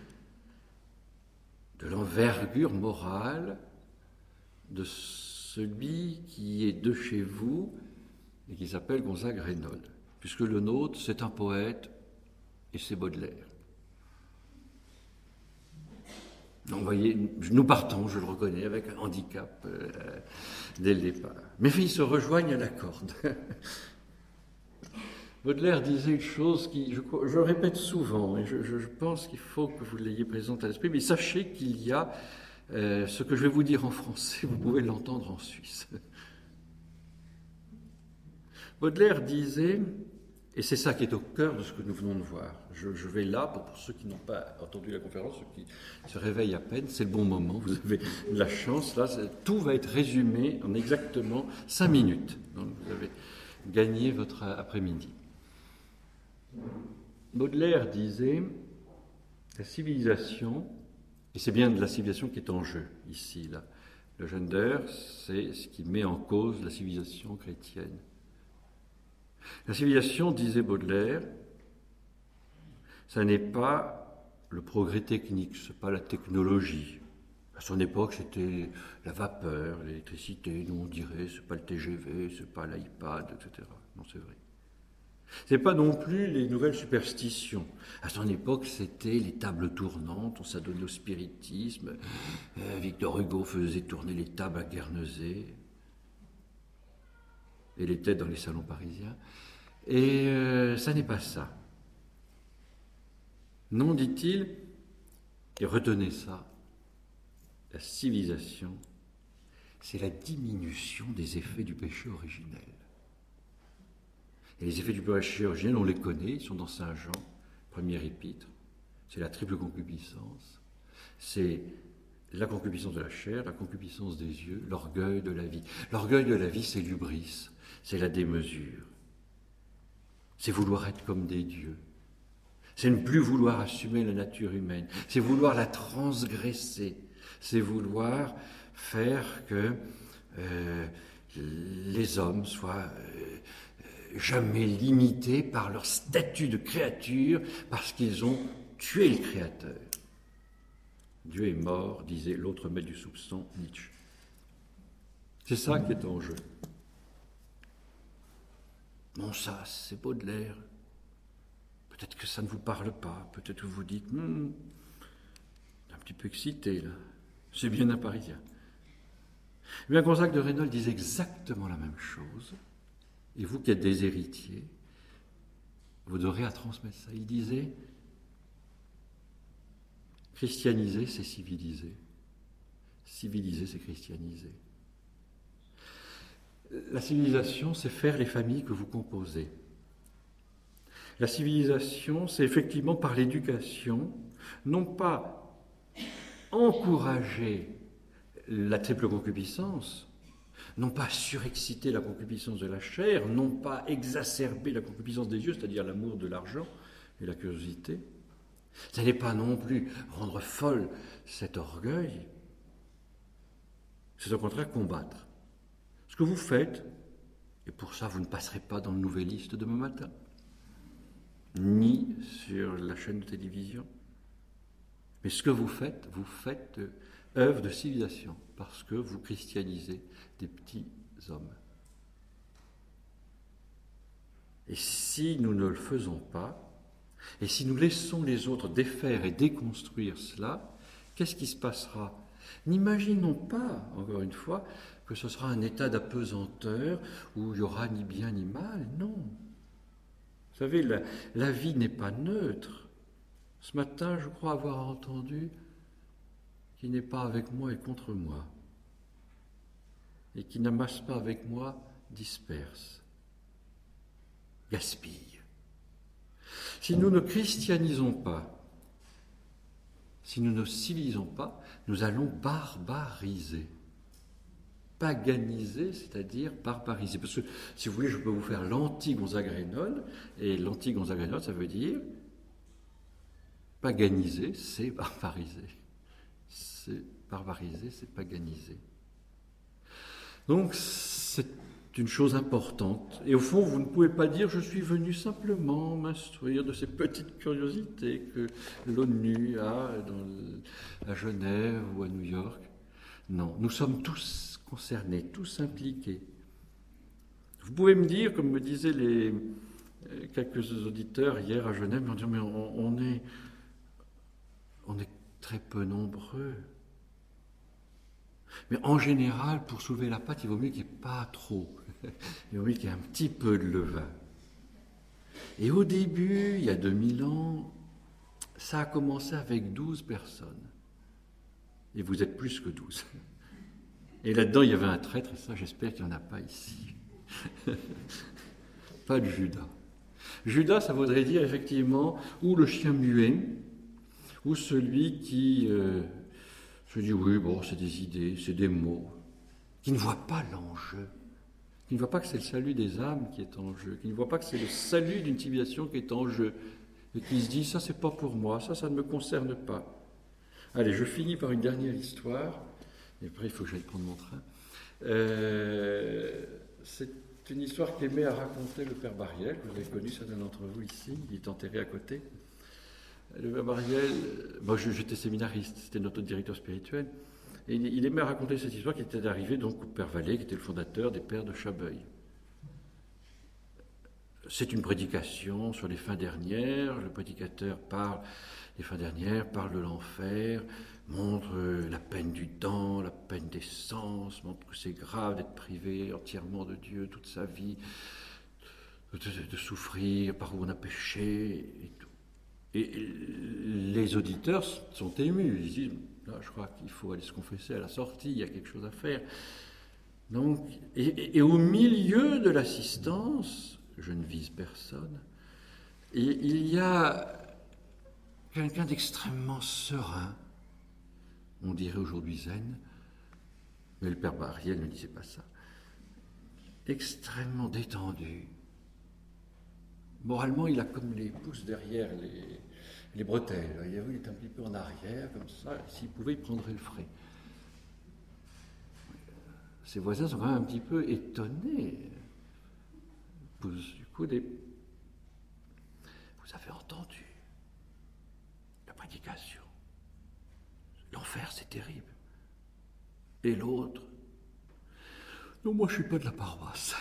de l'envergure morale de celui qui est de chez vous et qui s'appelle Gonzague Reynaud, puisque le nôtre, c'est un poète et c'est Baudelaire. Donc, vous voyez, nous partons, je le reconnais, avec un handicap dès le départ. Mes filles se rejoignent à la corde. Baudelaire disait une chose qui, je répète souvent, et je pense qu'il faut que vous l'ayez présente à l'esprit, mais sachez qu'il y a ce que je vais vous dire en français, vous pouvez l'entendre en suisse. Baudelaire disait, et c'est ça qui est au cœur de ce que nous venons de voir, je vais là, pour ceux qui n'ont pas entendu la conférence, ceux qui se réveillent à peine, c'est le bon moment, vous avez de la chance, là, tout va être résumé en exactement 5 minutes, donc vous avez gagné votre après-midi. Baudelaire disait, la civilisation, et c'est bien de la civilisation qui est en jeu ici, là. Le gender, c'est ce qui met en cause la civilisation chrétienne. La civilisation, disait Baudelaire, ça n'est pas le progrès technique, ce n'est pas la technologie. À son époque, c'était la vapeur, l'électricité, nous on dirait, ce n'est pas le TGV, ce n'est pas l'iPad, etc. Non, c'est vrai. Ce n'est pas non plus les nouvelles superstitions. À son époque, c'était les tables tournantes, on s'adonnait au spiritisme. Victor Hugo faisait tourner les tables à Guernesey et les têtes dans les salons parisiens. Et ça n'est pas ça. Non, dit-il, et retenez ça, la civilisation, c'est la diminution des effets du péché originel. Et les effets du péché originel, on les connaît, ils sont dans Saint Jean, premier épître. C'est la triple concupiscence. C'est la concupiscence de la chair, la concupiscence des yeux, l'orgueil de la vie. L'orgueil de la vie, c'est l'hubris, c'est la démesure. C'est vouloir être comme des dieux. C'est ne plus vouloir assumer la nature humaine. C'est vouloir la transgresser. C'est vouloir faire que les hommes soient jamais limités par leur statut de créature, parce qu'ils ont tué le Créateur. Dieu est mort, disait l'autre maître du soupçon, Nietzsche. C'est ça qui est en jeu. Non, ça, c'est Baudelaire. Peut-être que ça ne vous parle pas. Peut-être que vous dites, un petit peu excité, là. C'est bien un Parisien. Eh bien, Gonzague de Reynold disait exactement la même chose. Et vous qui êtes des héritiers, vous aurez à transmettre ça. Il disait, christianiser, c'est civiliser. Civiliser, c'est christianiser. La civilisation, c'est faire les familles que vous composez. La civilisation, c'est effectivement par l'éducation, non pas encourager la triple concupiscence, non pas surexciter la concupiscence de la chair, non pas exacerber la concupiscence des yeux, c'est-à-dire l'amour de l'argent et la curiosité. Ce n'est pas non plus rendre folle cet orgueil, c'est au contraire combattre. Ce que vous faites, et pour ça vous ne passerez pas dans le Nouvelliste demain matin, ni sur la chaîne de télévision, mais ce que vous faites œuvre de civilisation, parce que vous christianisez des petits hommes. Et si nous ne le faisons pas, et si nous laissons les autres défaire et déconstruire cela, qu'est-ce qui se passera? N'imaginons pas, encore une fois, que ce sera un état d'apesanteur où il n'y aura ni bien ni mal, non. Vous savez, la vie n'est pas neutre. Ce matin, je crois avoir entendu qui n'est pas avec moi est contre moi, et qui n'amasse pas avec moi disperse, gaspille. Si nous ne christianisons pas, si nous ne civilisons pas, nous allons barbariser. Paganiser, c'est-à-dire barbariser. Parce que, si vous voulez, je peux vous faire l'anti-Gonzague-Reynold, et l'anti-Gonzague-Reynold, ça veut dire paganiser, c'est barbariser. C'est barbariser, c'est paganiser. Donc, c'est une chose importante. Et au fond, vous ne pouvez pas dire « je suis venu simplement m'instruire de ces petites curiosités que l'ONU a à Genève ou à New York ». Non, nous sommes tous concernés, tous impliqués. Vous pouvez me dire, comme me disaient quelques auditeurs hier à Genève, ils m'ont dit « mais on est très peu nombreux ». Mais en général, pour soulever la pâte, il vaut mieux qu'il n'y ait pas trop. Il vaut mieux qu'il y ait un petit peu de levain. Et au début, il y a 2000 ans, ça a commencé avec 12 personnes. Et vous êtes plus que 12. Et là-dedans, il y avait un traître, et ça, j'espère qu'il n'y en a pas ici. Pas de Judas. Judas, ça voudrait dire effectivement, ou le chien muet, ou celui qui se dit, oui, bon, c'est des idées, c'est des mots, qui ne voit pas l'enjeu, qui ne voit pas que c'est le salut des âmes qui est en jeu, qui ne voit pas que c'est le salut d'une civilisation qui est en jeu, et qui se dit, ça, c'est pas pour moi, ça ne me concerne pas. Allez, je finis par une dernière histoire, et après, il faut que j'aille prendre mon train. C'est une histoire qu'aimait à raconter le père Bariel, que vous avez connu, certains d'entre vous ici, il est enterré à côté. Le père Bariel, moi j'étais séminariste, c'était notre directeur spirituel, et il aimait raconter cette histoire qui était arrivée donc au père Vallée, qui était le fondateur des pères de Chabeuil. C'est une prédication sur les fins dernières, le prédicateur parle des fins dernières, parle de l'enfer, montre la peine du temps, la peine des sens, montre que c'est grave d'être privé entièrement de Dieu toute sa vie, de souffrir par où on a péché et tout. Et les auditeurs sont émus, ils disent, là, je crois qu'il faut aller se confesser à la sortie, il y a quelque chose à faire. Donc, et au milieu de l'assistance, je ne vise personne, et il y a quelqu'un d'extrêmement serein, on dirait aujourd'hui zen, mais le père Bariel ne disait pas ça, extrêmement détendu. Moralement, il a comme les pouces derrière les bretelles. Voyez-vous, il est un petit peu en arrière, comme ça. S'il pouvait, il prendrait le frais. Ses voisins sont quand même un petit peu étonnés. Du coup, vous avez entendu la prédication. L'enfer, c'est terrible. Et l'autre? Non, moi, je ne suis pas de la paroisse.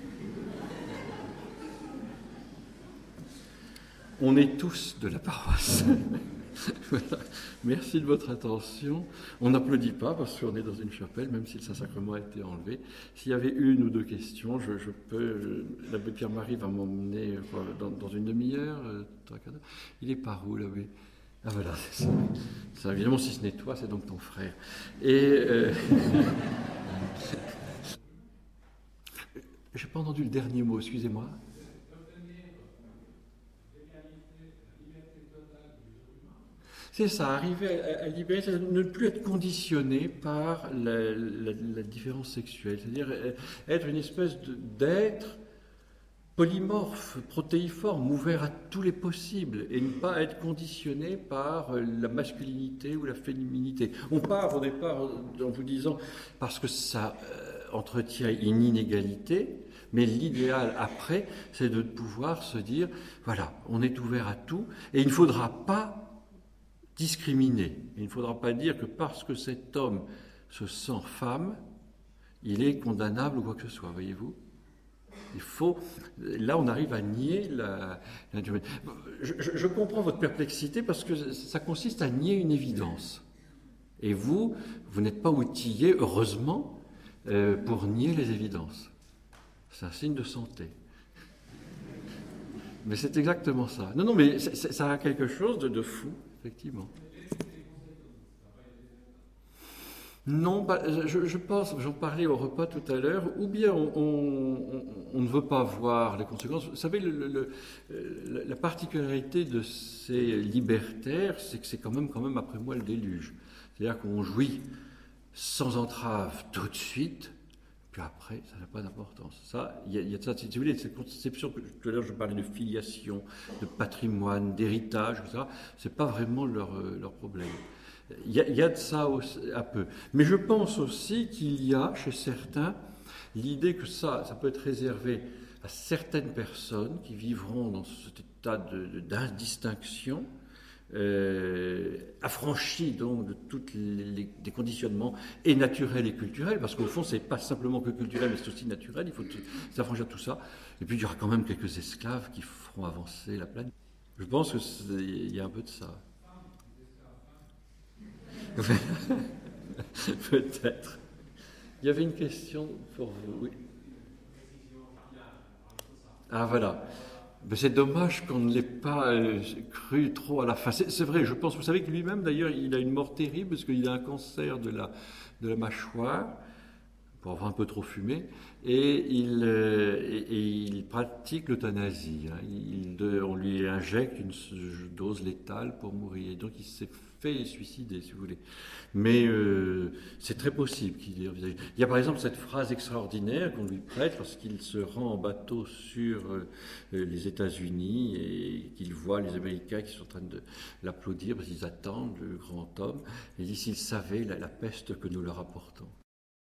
On est tous de la paroisse. Voilà. Merci de votre attention. On n'applaudit pas parce qu'on est dans une chapelle, même si le Saint-Sacrement a été enlevé. S'il y avait une ou deux questions, l'abbé Pierre-Marie va m'emmener dans une demi-heure, 3 quarts d'heure. Il est par où, l'abbé? Ah voilà, c'est ça. Ça, évidemment, si ce n'est toi, c'est donc ton frère. Et j'ai pas entendu le dernier mot, excusez-moi. C'est ça, arriver à libérer, c'est ne plus être conditionné par la différence sexuelle, c'est-à-dire être une espèce d'être polymorphe, protéiforme, ouvert à tous les possibles, et ne pas être conditionné par la masculinité ou la féminité. On part au départ en vous disant, parce que ça entretient une inégalité, mais l'idéal après, c'est de pouvoir se dire, voilà, on est ouvert à tout, et il ne faudra pas discriminer. Il ne faudra pas dire que parce que cet homme se sent femme, il est condamnable ou quoi que ce soit, voyez-vous. Il faut... Là, on arrive à nier la... Je comprends votre perplexité parce que ça consiste à nier une évidence. Et vous n'êtes pas outillé, heureusement, pour nier les évidences. C'est un signe de santé. Mais c'est exactement ça. Non, mais ça a quelque chose de fou. Effectivement. Non, je pense, j'en parlais au repas tout à l'heure, ou bien on ne veut pas voir les conséquences. Vous savez, la particularité de ces libertaires, c'est que c'est quand même après moi le déluge. C'est-à-dire qu'on jouit sans entrave tout de suite, puis après, ça n'a pas d'importance. Ça, il y a de ça, si vous voulez, cette conception que tout à l'heure je parlais de filiation, de patrimoine, d'héritage, etc. C'est pas vraiment leur problème. Il y a de ça aussi, un peu. Mais je pense aussi qu'il y a chez certains l'idée que ça peut être réservé à certaines personnes qui vivront dans cet état d'indistinction, affranchi donc de tous des conditionnements et naturels et culturels, parce qu'au fond c'est pas simplement que culturel mais c'est aussi naturel, il faut s'affranchir de tout ça, et puis il y aura quand même quelques esclaves qui feront avancer la planète. Je pense qu'il y a un peu de ça. Peut-être. Il y avait une question pour vous, oui. Ah voilà. Mais c'est dommage qu'on ne l'ait pas cru trop à la fin. C'est vrai, je pense. Vous savez que lui-même, d'ailleurs, il a une mort terrible parce qu'il a un cancer de la mâchoire, pour avoir un peu trop fumé, et il pratique l'euthanasie. On lui injecte une dose létale pour mourir. Et donc il s'est fait suicider, si vous voulez. Mais c'est très possible qu'il ait envisagé. Il y a par exemple cette phrase extraordinaire qu'on lui prête lorsqu'il se rend en bateau sur les États-Unis et qu'il voit les Américains qui sont en train de l'applaudir parce qu'ils attendent le grand homme. Il dit s'ils savaient la peste que nous leur apportons.